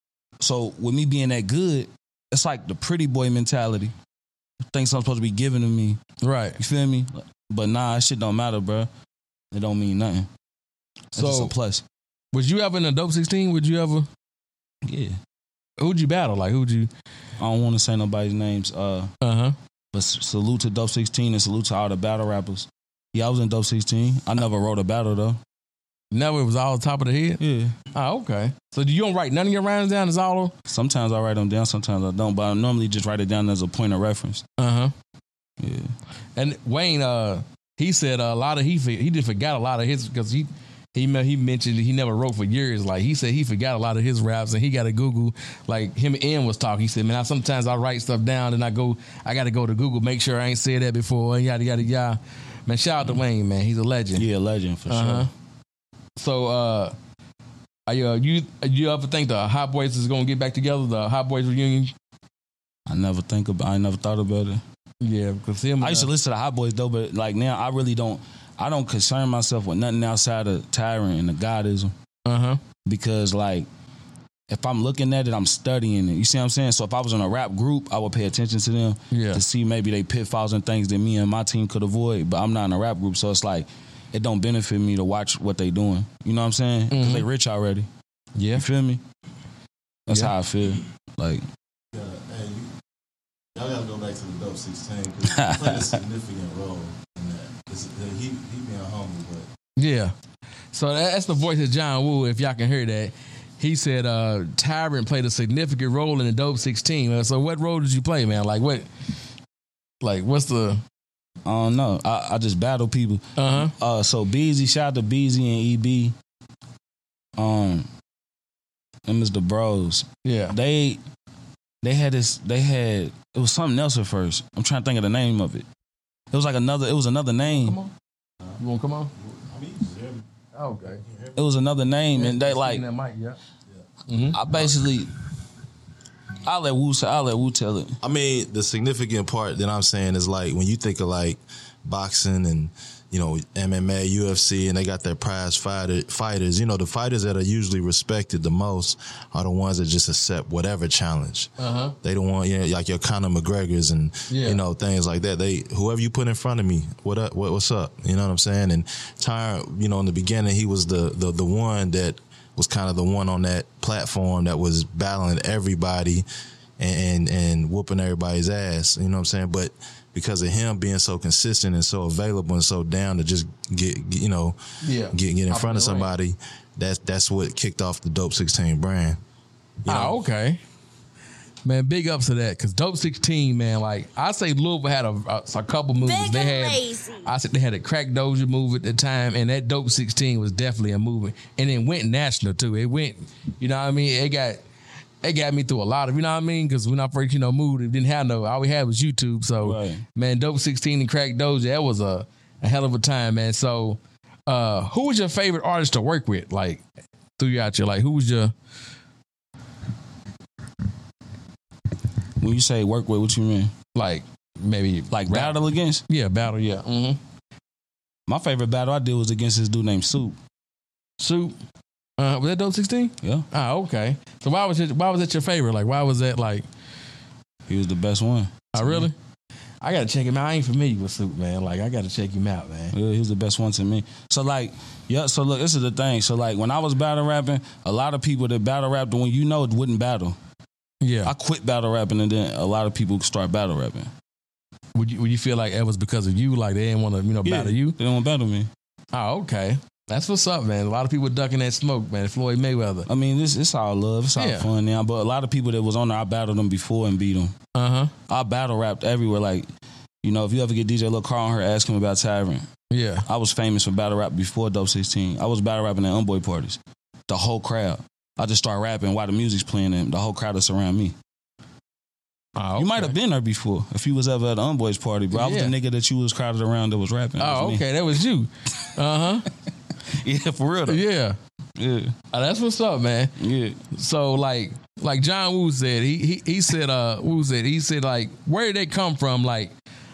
so with me being that good, it's like the pretty boy mentality. Things I'm supposed to be giving to me. Right. You feel me? But nah, that shit don't matter, bro. It don't mean nothing. It's so just a plus. Was you ever in a Dope sixteen? Would you ever? Yeah. Who'd you battle? Like, who'd you? I don't want to say nobody's names. Uh huh. But salute to Dope sixteen and salute to all the battle rappers. Yeah, I was in Dope sixteen. I never wrote a battle though. Never. It was all top of the head. Yeah. Oh, okay. So you don't write none of your rhymes down? It's all. Sometimes I write them down. Sometimes I don't. But I normally just write it down as a point of reference. Uh huh. Yeah. And Wayne, uh, he said a lot of he he did forgot a lot of his because he. He he mentioned he never wrote for years. Like he said, he forgot a lot of his raps, and he got to Google. Like him and Ian was talking. He said, "Man, I, sometimes I write stuff down, and I go, I got to go to Google, make sure I ain't said that before." And yada yada yada. Man, shout out to Wayne, man. He's a legend. Yeah, legend for uh-huh. sure. So, uh, are you, uh, you you ever think the Hot Boys is gonna get back together? The Hot Boys reunion? I never think about. I never thought about it. Yeah, because him. I used uh, to listen to the Hot Boys though, but like now, I really don't. I don't concern myself with nothing outside of Tyrant and the Godism. Uh-huh. Because, like, if I'm looking at it, I'm studying it. You see what I'm saying? So if I was in a rap group, I would pay attention to them yeah. to see maybe they pitfalls and things that me and my team could avoid. But I'm not in a rap group, so it's like, it don't benefit me to watch what they doing. You know what I'm saying? Because mm-hmm. they rich already. Yeah. You feel me? That's yeah. how I feel. Like, yeah, hey, you, y'all gotta go back to the Dope sixteen because he played a significant role in that. It's, he, he being humble, but. Yeah. So that's the voice of John Woo, if y'all can hear that. He said uh, Tyrant played a significant role in the Dope sixteen. Uh, so what role did you play, man? Like what? Like what's the? I don't know. I, I just battle people. Uh-huh. Uh So Beezy, shout out to Beezy and E B. Um, them is the bros. Yeah. They they had this. They had it was something else at first. I'm trying to think of the name of it. It was like another. It was another name. Come on. You want to come on? I mean, oh, okay. It was another name, yeah, and they like. That mic, yeah. Mm-hmm. I basically. I'll let Wu. I'll let Wu tell it. I mean, the significant part that I'm saying is like when you think of like boxing and you know M M A, U F C, and they got their prize fighter fighters. You know, the fighters that are usually respected the most are the ones that just accept whatever challenge. Uh-huh. They don't want you know, like your Conor McGregor's and yeah. you know things like that. They whoever you put in front of me, what up? What, what's up? You know what I'm saying? And Tyrant, you know, in the beginning, he was the the the one that was kind of the one on that platform that was battling everybody and, and and whooping everybody's ass. You know what I'm saying? But because of him being so consistent and so available and so down to just get, get you know, yeah. get get in I'll front of somebody, that's that's what kicked off the Dope sixteen brand. You know? Oh, okay. Man, big ups to that because Dope sixteen, man. Like I say, Louisville had a, a, a couple movies. Big they and had, lazy. I said they had a Crack Doja move at the time, and that Dope sixteen was definitely a movie, and it went national too. It went, you know what I mean? It got, it got me through a lot of, you know what I mean? Because when I first, you know, moved, it didn't have no. All we had was YouTube. So, right. man, Dope sixteen and Crack Doja, that was a, a hell of a time, man. So, uh, who was your favorite artist to work with? Like, threw you out your, like, who was your... When you say work with, what you mean? Like, maybe... Like battle rap. Against? Yeah, battle, yeah. Mm-hmm. My favorite battle I did was against this dude named Soup. Soup? Uh, was that Dope sixteen? Yeah. Oh, okay. So why was it, why was it your favorite? Like, why was that, like... He was the best one. Oh, really? I got to check him out. I ain't familiar with Soup, man. Like, I got to check him out, man. Yeah, he was the best one to me. So, like, yeah, so look, this is the thing. So, like, when I was battle rapping, a lot of people that battle rapped, when you know, wouldn't battle. Yeah. I quit battle rapping, and then a lot of people start battle rapping. Would you would you feel like it was because of you? Like, they didn't want to, you know, yeah, battle you? They didn't want to battle me. Oh, okay. That's what's up, man. A lot of people ducking that smoke, man. Floyd Mayweather. I mean, this it's all love. It's all yeah. fun now. But a lot of people that was on there, I battled them before and beat them. Uh-huh. I battle rapped everywhere. Like, you know, if you ever get D J Lil Carl on her, ask him about Tyrant. Yeah. I was famous for battle rap before Dope sixteen. I was battle rapping at Unboy parties. The whole crowd. I just start rapping while the music's playing and the whole crowd is around me. Oh, okay. You might have been there before if you was ever at an Unboy's party, bro. I was yeah. the nigga that you was crowded around that was rapping. Oh, was okay. That was you. Uh-huh. Yeah, for real though. Yeah. Yeah. Oh, that's what's up, man. Yeah. So like like John Woo said, he he he said uh Woo said, he said like, where did they come from? Like,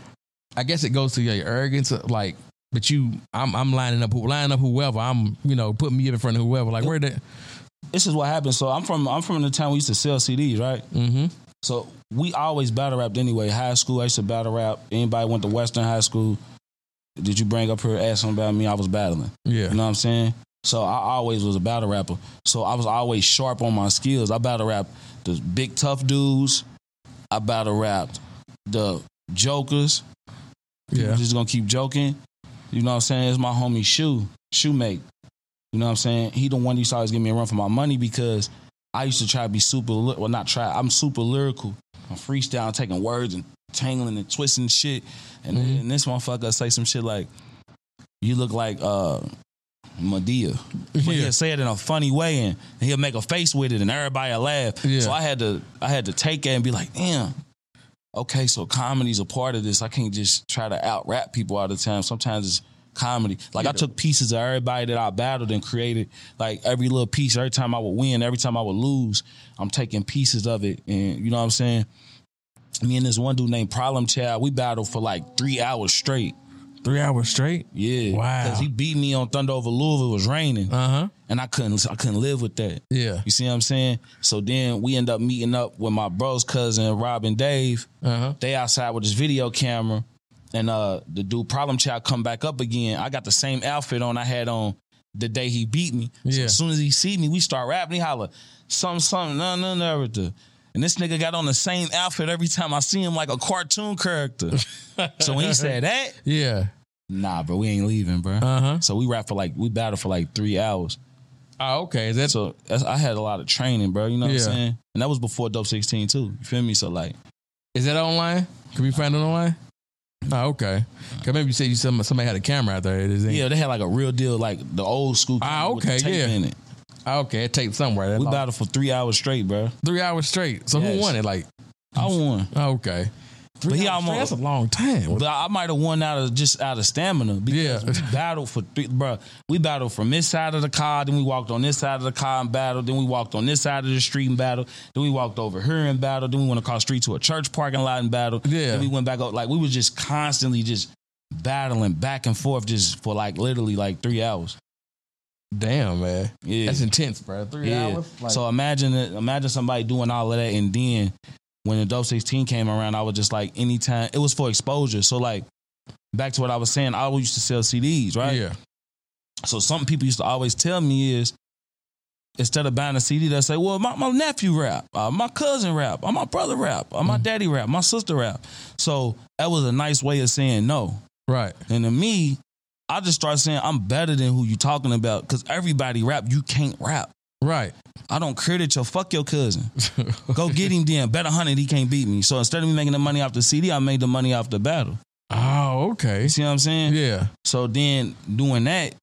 I guess it goes to your arrogance, like, but you I'm I'm lining up lining up whoever. I'm, you know, putting me in front of whoever. Like, where did This is what happened. So I'm from I'm from the town we used to sell C Ds, right? Mm-hmm. So we always battle rapped anyway. High school, I used to battle rap. Anybody went to Western High School, did you bring up here asking about me? I was battling. Yeah. You know what I'm saying? So I always was a battle rapper. So I was always sharp on my skills. I battle rapped the big tough dudes. I battle rapped the jokers. Yeah. People just gonna keep joking. You know what I'm saying? It's my homie Shoe, Shoemake. You know what I'm saying? He the one who used to always give me a run for my money because I used to try to be super, well not try, I'm super lyrical. I'm freestyling, taking words and tangling and twisting shit. And, mm-hmm. and this motherfucker say some shit like, you look like uh, Madea. But yeah. He'll say it in a funny way and, and he'll make a face with it and everybody will laugh. Yeah. So I had to I had to take it and be like, damn, okay, so comedy's a part of this. I can't just try to out rap people all the time. Sometimes it's comedy. Like yeah. I took pieces of everybody that I battled and created, like every little piece. Every time I would win, every time I would lose, I'm taking pieces of it. And you know what I'm saying? Me and this one dude named Problem Child, we battled for like three hours straight. Three hours straight? Yeah. Wow. Because he beat me on Thunder Over Louisville. It was raining. Uh-huh. And I couldn't I couldn't live with that. Yeah. You see what I'm saying? So then we end up meeting up with my bro's cousin, Rob and Dave. Uh-huh. They outside with this video camera. And uh, the dude Problem Child come back up again. I got the same outfit on I had on the day he beat me. Yeah. So as soon as he see me, we start rapping. He holler, something, something, no, no, no, everything. And this nigga got on the same outfit every time I see him like a cartoon character. So when he said that, yeah, nah, bro, we ain't leaving, bro. Uh-huh. So we rap for like, we battled for like three hours. Oh, okay. Is that so that's, I had a lot of training, bro. You know what yeah. I'm saying? And that was before Dope sixteen too. You feel me? So like, is that online? Can we find it online? Oh, okay. Cause maybe you said you somebody, somebody had a camera out there. Yeah, they had like a real deal, like the old school camera ah, okay, with the tape yeah. in it. Okay, it taped somewhere. That we long. battled for three hours straight, bro. Three hours straight. So yes. Who won it? Like, I won. Okay. Three but he almost, that's a long time. But I might have won out of just out of stamina because yeah. we battled for three, bro. We battled from this side of the car, then we walked on this side of the car and battled, then we walked on this side of the street and battled, then we walked over here and battled, then we went across the street to a church parking lot and battled. Yeah. Then we went back up. Like we was just constantly just battling back and forth just for like literally like three hours. Damn, man. Yeah. That's intense, bro. Three yeah. hours. Like, so imagine it, imagine somebody doing all of that, and then when the Dope sixteen came around, I was just like, anytime it was for exposure. So like, back to what I was saying, I always used to sell C Ds, right? Yeah. So something people used to always tell me is, instead of buying a C D, they say, well, my, my nephew rap, uh, my cousin rap, or my brother rap, or my mm. daddy rap, my sister rap. So that was a nice way of saying no. Right. And to me, I just started saying I'm better than who you talking about because everybody rap, you can't rap. Right. I don't credit your fuck your cousin. Go get him then. Bet a hundred he can't beat me. So instead of me making the money off the C D, I made the money off the battle. Oh, okay. You see what I'm saying? Yeah. So then doing that,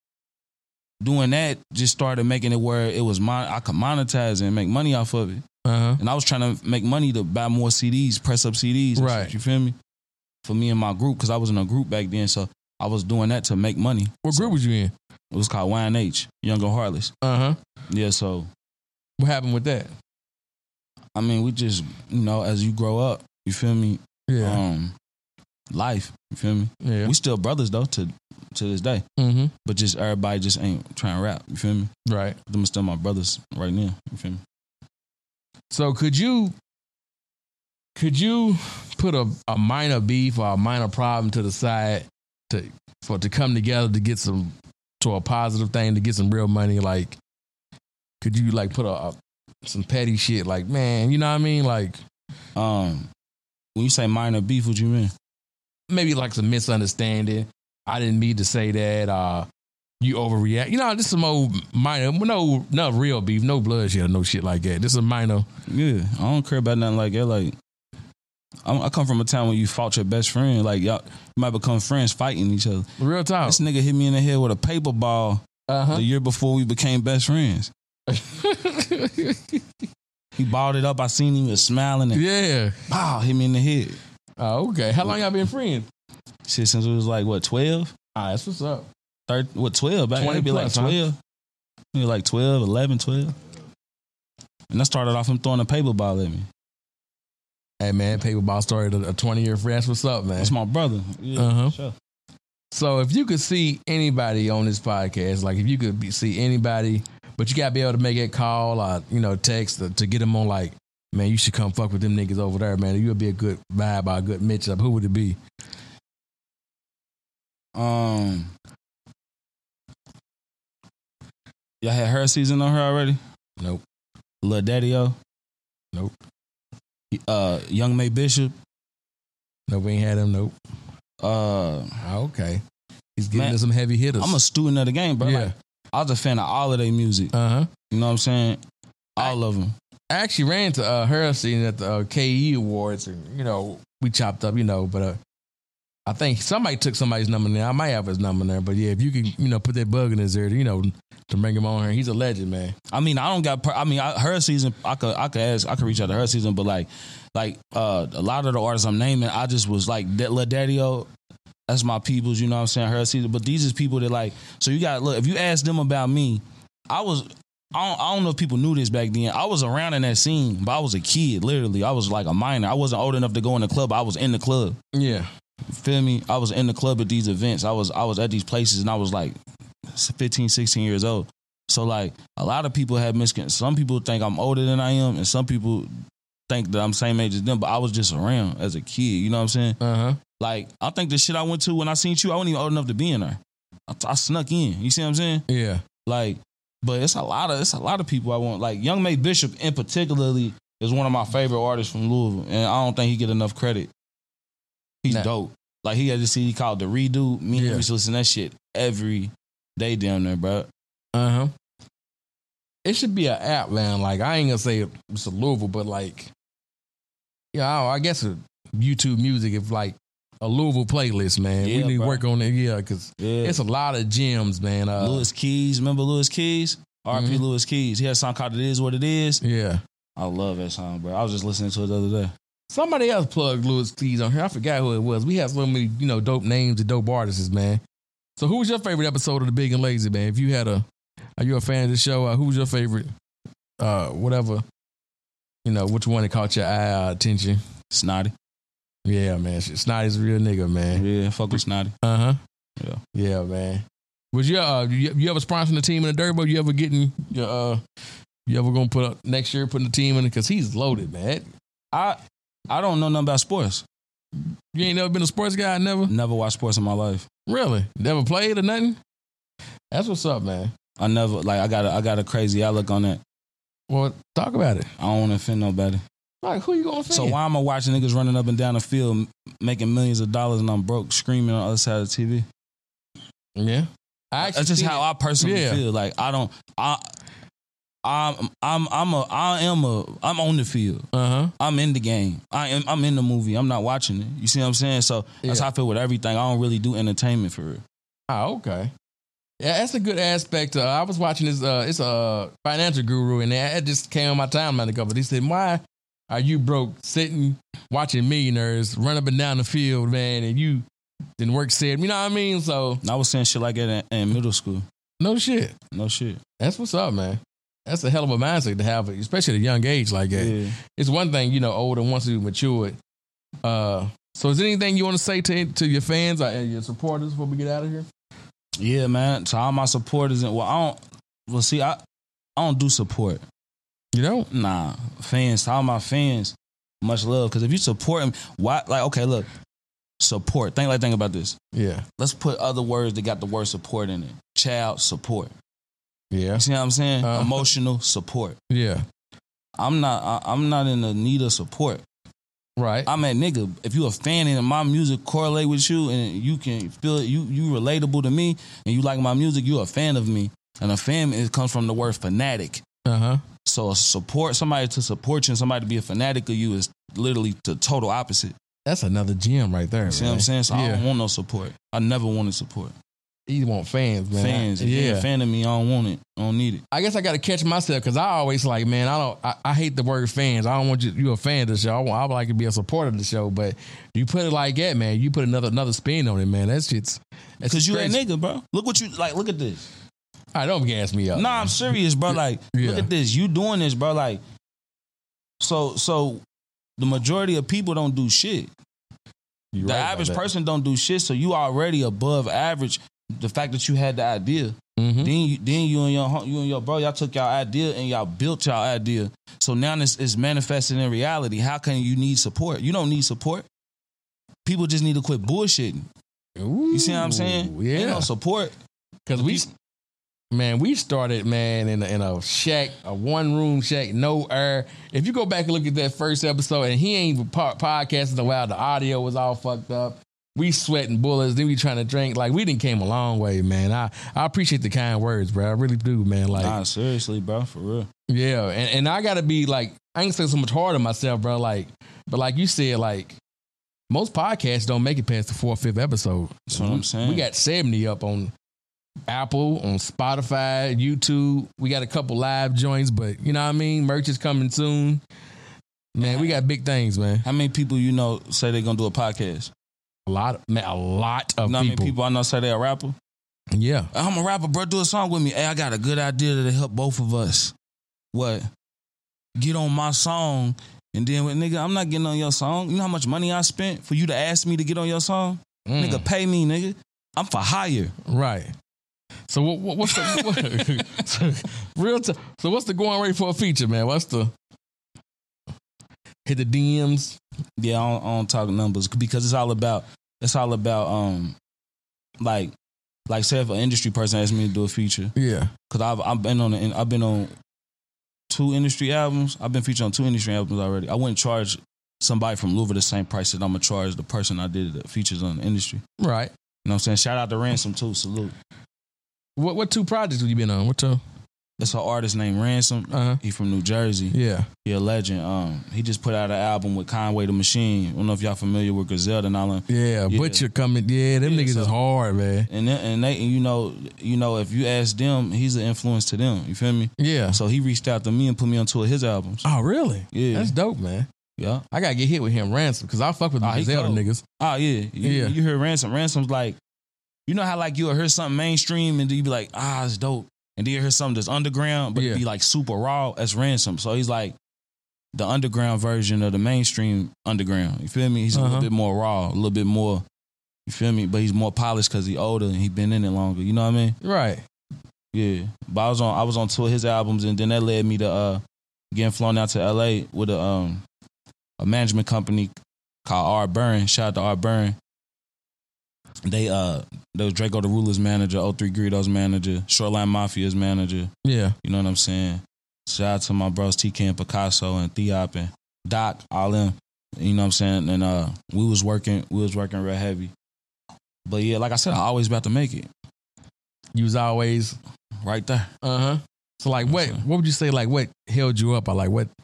doing that just started making it where it was mon- I could monetize and make money off of it. Uh-huh. And I was trying to make money to buy more C Ds, press up C Ds. Right. Shit, you feel me? For me and my group, because I was in a group back then. So I was doing that to make money. What so group was you in? It was called Y N H, Younger Heartless. Uh-huh. Yeah, so what happened with that? I mean, we just, you know, as you grow up, you feel me? Yeah. Um, life, you feel me? Yeah. We still brothers though to to this day. Mm-hmm. But just everybody just ain't trying to rap, you feel me? Right. Them are still my brothers right now, you feel me? So could you could you put a, a minor beef or a minor problem to the side to for to come together to get some to a positive thing to get some real money? Like, could you like put a, a some petty shit like, man, you know what I mean? Like, um, when you say minor beef, what you mean? Maybe like some misunderstanding. I didn't mean to say that. Uh, you overreact. You know, just some old minor, no, no real beef, no bloodshed, no shit like that. This is a minor. Yeah, I don't care about nothing like that. Like, I'm, I come from a town where you fought your best friend. Like, y'all you might become friends fighting each other. Real talk. This nigga hit me in the head with a paper ball uh-huh. the year before we became best friends. He balled it up. I seen him was smiling and yeah, pow, hit me in the head. Oh, okay. How long y'all been friends? Shit, since we was like what twelve? Ah, that's what's up. Third, what twelve? Back twenty be plus, like twelve. Huh? Maybe like twelve, eleven, twelve. And I started off him throwing a paper ball at me. Hey man, paper ball started a twenty year friend. What's up, man? That's my brother. Yeah, uh-huh. Sure. So if you could see anybody on this podcast, like if you could be, see anybody, but you gotta be able to make that call or you know text to, to get them on, like, man, you should come fuck with them niggas over there, man. You would be a good vibe or a good match up. Who would it be? Um, y'all had her season on her already? Nope. Lil Daddy-O? Nope. Uh, Young May Bishop? Nope, we ain't had him. Nope. Uh, okay. He's giving man, us some heavy hitters. I'm a student of the game, bro. Yeah. Like, I was a fan of all of their music. Uh huh. You know what I'm saying? All I, of them. I actually ran to uh, her scene at the uh, K E Awards, and you know we chopped up, you know. But uh, I think somebody took somebody's number there. I might have his number there, but yeah, if you can, you know, put that bug in his ear, you know, to bring him on here, he's a legend, man. I mean, I don't got. Per- I mean, I, her season, I could, I could ask, I could reach out to her season, but like, like uh, a lot of the artists I'm naming, I just was like, Lil Daddy-O. That's my peoples, you know what I'm saying? Her season, but these is people that like. So you got look. If you ask them about me, I was. I don't, I don't know if people knew this back then. I was around in that scene, but I was a kid, literally. I was like a minor. I wasn't old enough to go in the club. I was in the club. Yeah. You feel me? I was in the club at these events. I was I was at these places, and I was like fifteen, sixteen years old. So like a lot of people have misconceptions. Some people think I'm older than I am, and some people think that I'm same age as them, but I was just around as a kid. You know what I'm saying? Uh-huh. Like, I think the shit I went to when I seen you, I wasn't even old enough to be in there. I, I snuck in. You see what I'm saying? Yeah. Like, but it's a lot of it's a lot of people I want. Like Young May Bishop in particularly is one of my favorite artists from Louisville, and I don't think he get enough credit. He's nah. dope. Like he had this C D called The Redo. Me and yeah. him used to listen to that shit every day down there, bro. Uh huh. It should be an app, man. Like I ain't gonna say it's a Louisville, but like, yeah, I guess a YouTube Music if like a Louisville playlist, man. Yeah, we need bro. to work on it, yeah, because yeah. it's a lot of gems, man. Uh, Louis Keys, remember Louis Keys? R I P mm-hmm. Louis Keys. He had a song called It Is What It Is. Yeah. I love that song, bro. I was just listening to it the other day. Somebody else plugged Louis Keys on here. I forgot who it was. We have so many, you know, dope names and dope artists, man. So who was your favorite episode of The Big and Lazy, man? If you had a, are you a fan of the show? Uh, who was your favorite, uh, whatever, you know, which one that caught your eye uh, attention? Snotty. Yeah, man. Snotty's a real nigga, man. Yeah, fuck with Snotty. Uh-huh. Yeah. Yeah, man. Was you, uh, you, you ever sponsoring the team in the Derby? Bowl? You ever getting, your, uh, you ever gonna put up next year, putting the team in it? Because he's loaded, man. I I don't know nothing about sports. You ain't never been a sports guy, never? Never watched sports in my life. Really? Never played or nothing? That's what's up, man. I never, like, I got a, I got a crazy outlook on that. Well, talk about it. I don't want to offend nobody. Like, who you gonna offend? So why am I watching niggas running up and down the field making millions of dollars and I'm broke screaming on the other side of the T V? Yeah. I That's just how it. I personally yeah. feel. Like, I don't, I, I'm, I'm, I'm a, I am a, I'm on the field. Uh-huh. I'm in the game. I am, I'm in the movie. I'm not watching it. You see what I'm saying? So that's yeah. how I feel with everything. I don't really do entertainment for real. Oh, okay. Yeah, that's a good aspect. Uh, I was watching this, uh, it's a financial guru, and it just came on my timeline a couple. He said, why are you broke sitting watching millionaires run up and down the field, man, and you didn't work said, you know what I mean? So I was saying shit like that in, in middle school. No shit. No shit. That's what's up, man. That's a hell of a mindset to have, especially at a young age like that. Yeah. It's one thing, you know, older once you mature. Uh, so is there anything you want to say to to your fans and your supporters before we get out of here? Yeah, man. To all my supporters, and well, I don't. Well, see, I I don't do support. You know, nah, fans. To all my fans, much love. Because if you support them, why? Like, okay, look, support. Think like think about this. Yeah. Let's put other words that got the word support in it. Child support. Yeah. You see what I'm saying? Uh, Emotional support. Yeah. I'm not. I, I'm not in the need of support. Right. I'm at nigga. If you a fan and my music correlate with you and you can feel it, you you relatable to me and you like my music, you a fan of me. And a fan it comes from the word fanatic. Uh huh. So support somebody to support you and somebody to be a fanatic of you is literally the total opposite. That's another gem right there. You see man. what I'm saying? So yeah. I don't want no support. I never wanted support. You want fans, man. Fans. If yeah. you're a fan of me, I don't want it. I don't need it. I guess I got to catch myself because I always like, man, I don't. I, I hate the word fans. I don't want you. You a fan of the show. I, want, I would like to be a supporter of the show, but you put it like that, man. You put another another spin on it, man. That shit's because you that nigga, bro. Look what you like. Look at this. All right, don't gas me up. Nah, man. I'm serious, bro. Like, yeah. look at this. You doing this, bro. Like, so so the majority of people don't do shit. You're the right average about that. person don't do shit, so you already above average. The fact that you had the idea, mm-hmm. then you, then you and your you and your bro, y'all took y'all idea and y'all built y'all idea. So now it's, it's manifesting in reality. How can you need support? You don't need support. People just need to quit bullshitting. Ooh, you see what I'm saying? Yeah, Ain't no support because we, man, we started man in a, in a shack, a one room shack, no air. If you go back and look at that first episode, and he ain't even po- podcasting a while, the audio was all fucked up. We sweating bullets, then we trying to drink. Like, we didn't came a long way, man. I, I appreciate the kind words, bro. I really do, man. Like, nah, seriously, bro, for real. Yeah, and, and I gotta be like, I ain't saying so much hard on myself, bro. Like, but like you said, like, most podcasts don't make it past the fourth, fifth episode. That's what I'm saying. We got seventy up on Apple, on Spotify, YouTube. We got a couple live joints, but you know what I mean? Merch is coming soon. Man, we got big things, man. How many people you know say they're gonna do a podcast? A lot, of, man, a lot of you know people. How many people I know say they're a rapper? Yeah. I'm a rapper, bro. Do a song with me. Hey, I got a good idea that'll help both of us. What? Get on my song, and then, nigga, I'm not getting on your song. You know how much money I spent for you to ask me to get on your song? Mm. Nigga, pay me, nigga. I'm for hire. Right. So what, what, what's the what, so, real? T- so what's the going rate for a feature, man? What's the hit the D Ms? Yeah, I don't, I don't talk numbers because it's all about it's all about um like like say if an industry person asked me to do a feature. Yeah, because I've I've been on the, I've been on two industry albums. I've been featured on two industry albums already. I wouldn't charge somebody from Louisville the same price that I'm gonna charge the person I did the features on the industry. Right. You know what I'm saying? Shout out to Ransom too. Salute. What what two projects have you been on? What two? It's an artist named Ransom. Uh-huh. He from New Jersey. Yeah. He a legend. Um, he just put out an album with Conway the Machine. I don't know if y'all familiar with Griselda and all them. Yeah, yeah. Butcher coming. Yeah, them yeah, niggas so, is hard, man. And then, and they, and you know, you know, if you ask them, he's an influence to them. You feel me? Yeah. So he reached out to me and put me on two of his albums. Oh, really? Yeah. That's dope, man. Yeah. I gotta get hit with him, Ransom, because I fuck with the oh, Griselda niggas. Oh yeah. You, yeah. You hear Ransom? Ransom's like, you know how like you'll hear something mainstream and then you be like, ah, it's dope. And then you hear something that's underground, but yeah. it be like super raw. That's Ransom. So he's like the underground version of the mainstream underground. You feel me? He's uh-huh. a little bit more raw, a little bit more, you feel me? But he's more polished because he's older and he's been in it longer. You know what I mean? Right. Yeah. But I was on I was on two of his albums, and then that led me to uh, getting flown out to L A with a um, a management company called R. Burn. Shout out to R. Burn. They uh, there was Draco the Ruler's manager, O three Greedo's manager, Shoreline Mafia's manager. Yeah, you know what I'm saying. Shout out to my bros T K and Picasso and Theop and Doc, all them. You know what I'm saying. And uh, we was working, we was working real heavy. But yeah, like I said, I always about to make it. You was always right there. Uh huh. So like, what what would you say? Like, what held you up? Or like, what?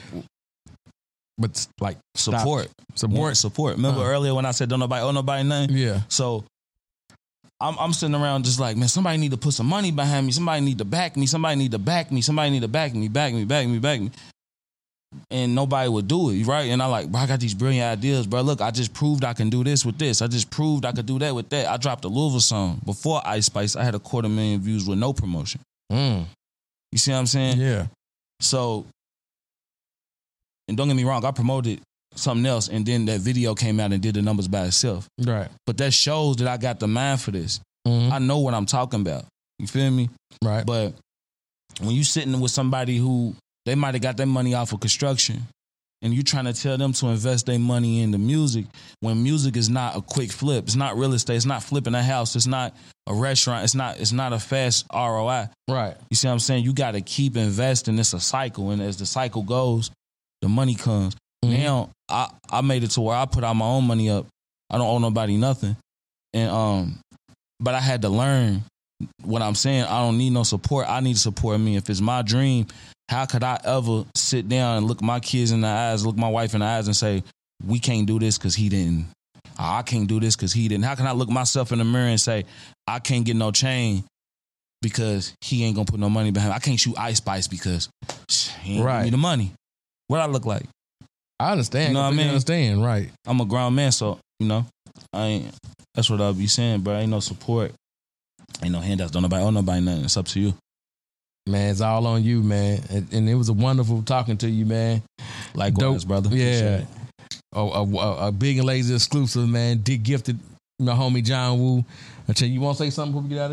But like support, stop. support, support. Remember uh-huh. earlier when I said don't nobody owe nobody nothing? Yeah. So I'm I'm sitting around just like, man, somebody need to put some money behind me. Somebody need to back me. Somebody need to back me. Somebody need to back me, back me, back me, back me. And nobody would do it, right? And I like, bro, I got these brilliant ideas, bro. Look, I just proved I can do this with this. I just proved I could do that with that. I dropped a Louisville song before Ice Spice. I had a quarter million views with no promotion. Mm. You see what I'm saying? Yeah. So, and don't get me wrong, I promoted something else, and then that video came out and did the numbers by itself. Right. But that shows that I got the mind for this. Mm-hmm. I know what I'm talking about. You feel me? Right. But when you sitting with somebody who they might have got their money off of construction, and you trying to tell them to invest their money into music, when music is not a quick flip, it's not real estate, it's not flipping a house, it's not a restaurant, it's not it's not a fast R O I. Right. You see what I'm saying? You got to keep investing. It's a cycle, and as the cycle goes, the money comes. Mm-hmm. Now I I made it to where I put out my own money up. I don't owe nobody nothing, and um, but I had to learn what I'm saying. I don't need no support. I need to support me. If it's my dream, how could I ever sit down and look my kids in the eyes, look my wife in the eyes and say, we can't do this because he didn't. I can't do this because he didn't. How can I look myself in the mirror and say, I can't get no chain because he ain't going to put no money behind me. I can't shoot Ice Spice because he ain't right. give me the money. What I look like? I understand. You know what I mean? understand, right. I'm a grown man, so, you know, I ain't, that's what I'll be saying, bro. Ain't no support. Ain't no handouts. Don't nobody owe nobody nothing. It's up to you. Man, it's all on you, man. And, and it was a wonderful talking to you, man. Likewise, Dope. brother. Yeah. A, a, a big and lazy exclusive, man. Dick gifted my homie John Woo. I tell you, you want to say something before we get out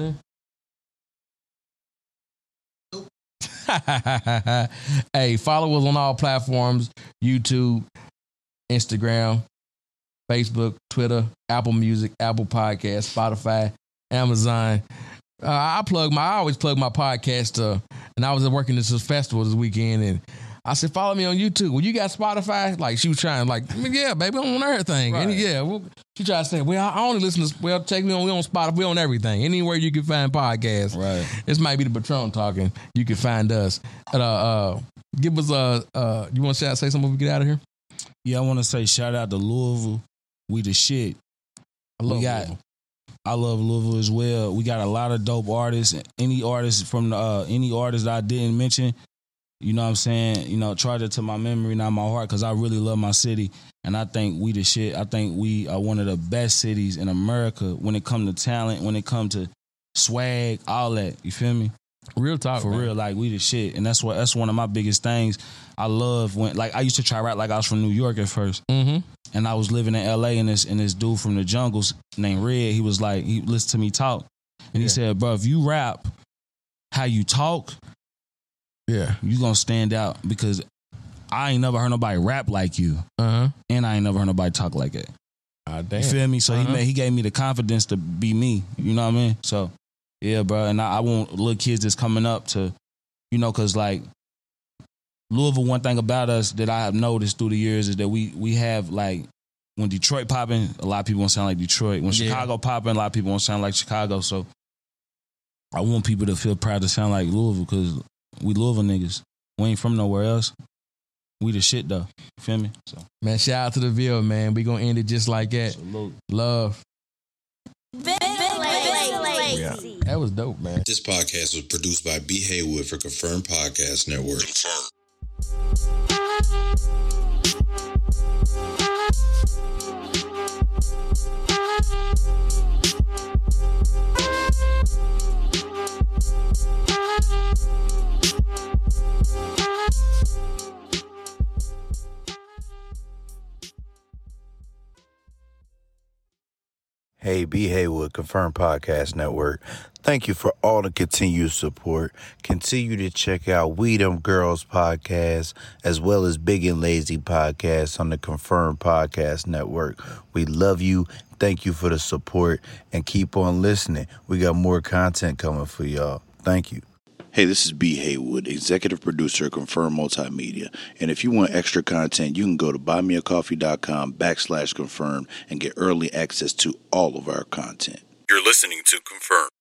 of here? Hey, follow us on all platforms: YouTube, Instagram, Facebook, Twitter, Apple Music, Apple Podcasts, Spotify, Amazon. Uh, I plug my, I always plug my podcast, uh, and I was working this festival this weekend, and I said, follow me on YouTube. Well, you got Spotify? Like, she was trying, like, I mean, yeah, baby, I'm on everything. Right. And yeah, well, she tried to say, well, I only listen to, well, take me on, we on Spotify, we on everything. Anywhere you can find podcasts. Right. This might be the Patron talking. You can find us. Uh, uh, give us a, uh, you want to say something before we get out of here? Yeah, I want to say shout out to Louisville. We the shit. I love we got, Louisville. I love Louisville as well. We got a lot of dope artists. Any artists from the, uh, any artists that I didn't mention, you know what I'm saying? You know, charge it to my memory, not my heart, because I really love my city. And I think we the shit. I think we are one of the best cities in America when it comes to talent, when it comes to swag, all that. You feel me? Real talk, For man. real, like we the shit. And that's what that's one of my biggest things. I love when, like, I used to try rap like I was from New York at first. Mm-hmm. And I was living in L A, and this and this dude from the jungles named Red, he was like, he listened to me talk. And he Yeah. said, bro, if you rap how you talk, Yeah. you gonna stand out, because I ain't never heard nobody rap like you. Uh-huh. And I ain't never heard nobody talk like that. Ah, damn. You feel me? So Uh-huh. he made, he gave me the confidence to be me. You know what I mean? So, yeah, bro. And I, I want little kids that's coming up to, you know, because, like, Louisville, one thing about us that I have noticed through the years is that we we have, like, when Detroit popping, a lot of people want to sound like Detroit. When Yeah. Chicago popping, a lot of people want to sound like Chicago. So I want people to feel proud to sound like Louisville, because we Louisville niggas. We ain't from nowhere else. We the shit, though. You feel me? So, Man, shout out to the Ville, man. We gonna end it just like that. salute. Love. Big, big, lazy. lazy. That was dope, man. This podcast was produced by B. Haywood for Confirmed Podcast Network. Hey, B. Haywood, Confirmed Podcast Network. Thank you for all the continued support. Continue to check out We Them Girls podcast, as well as Big and Lazy podcast on the Confirmed Podcast Network. We love you. Thank you for the support, and keep on listening. We got more content coming for y'all. Thank you. Hey, this is B. Haywood, executive producer of Confirm Multimedia. And if you want extra content, you can go to buymeacoffee.com backslash confirm and get early access to all of our content. You're listening to Confirm.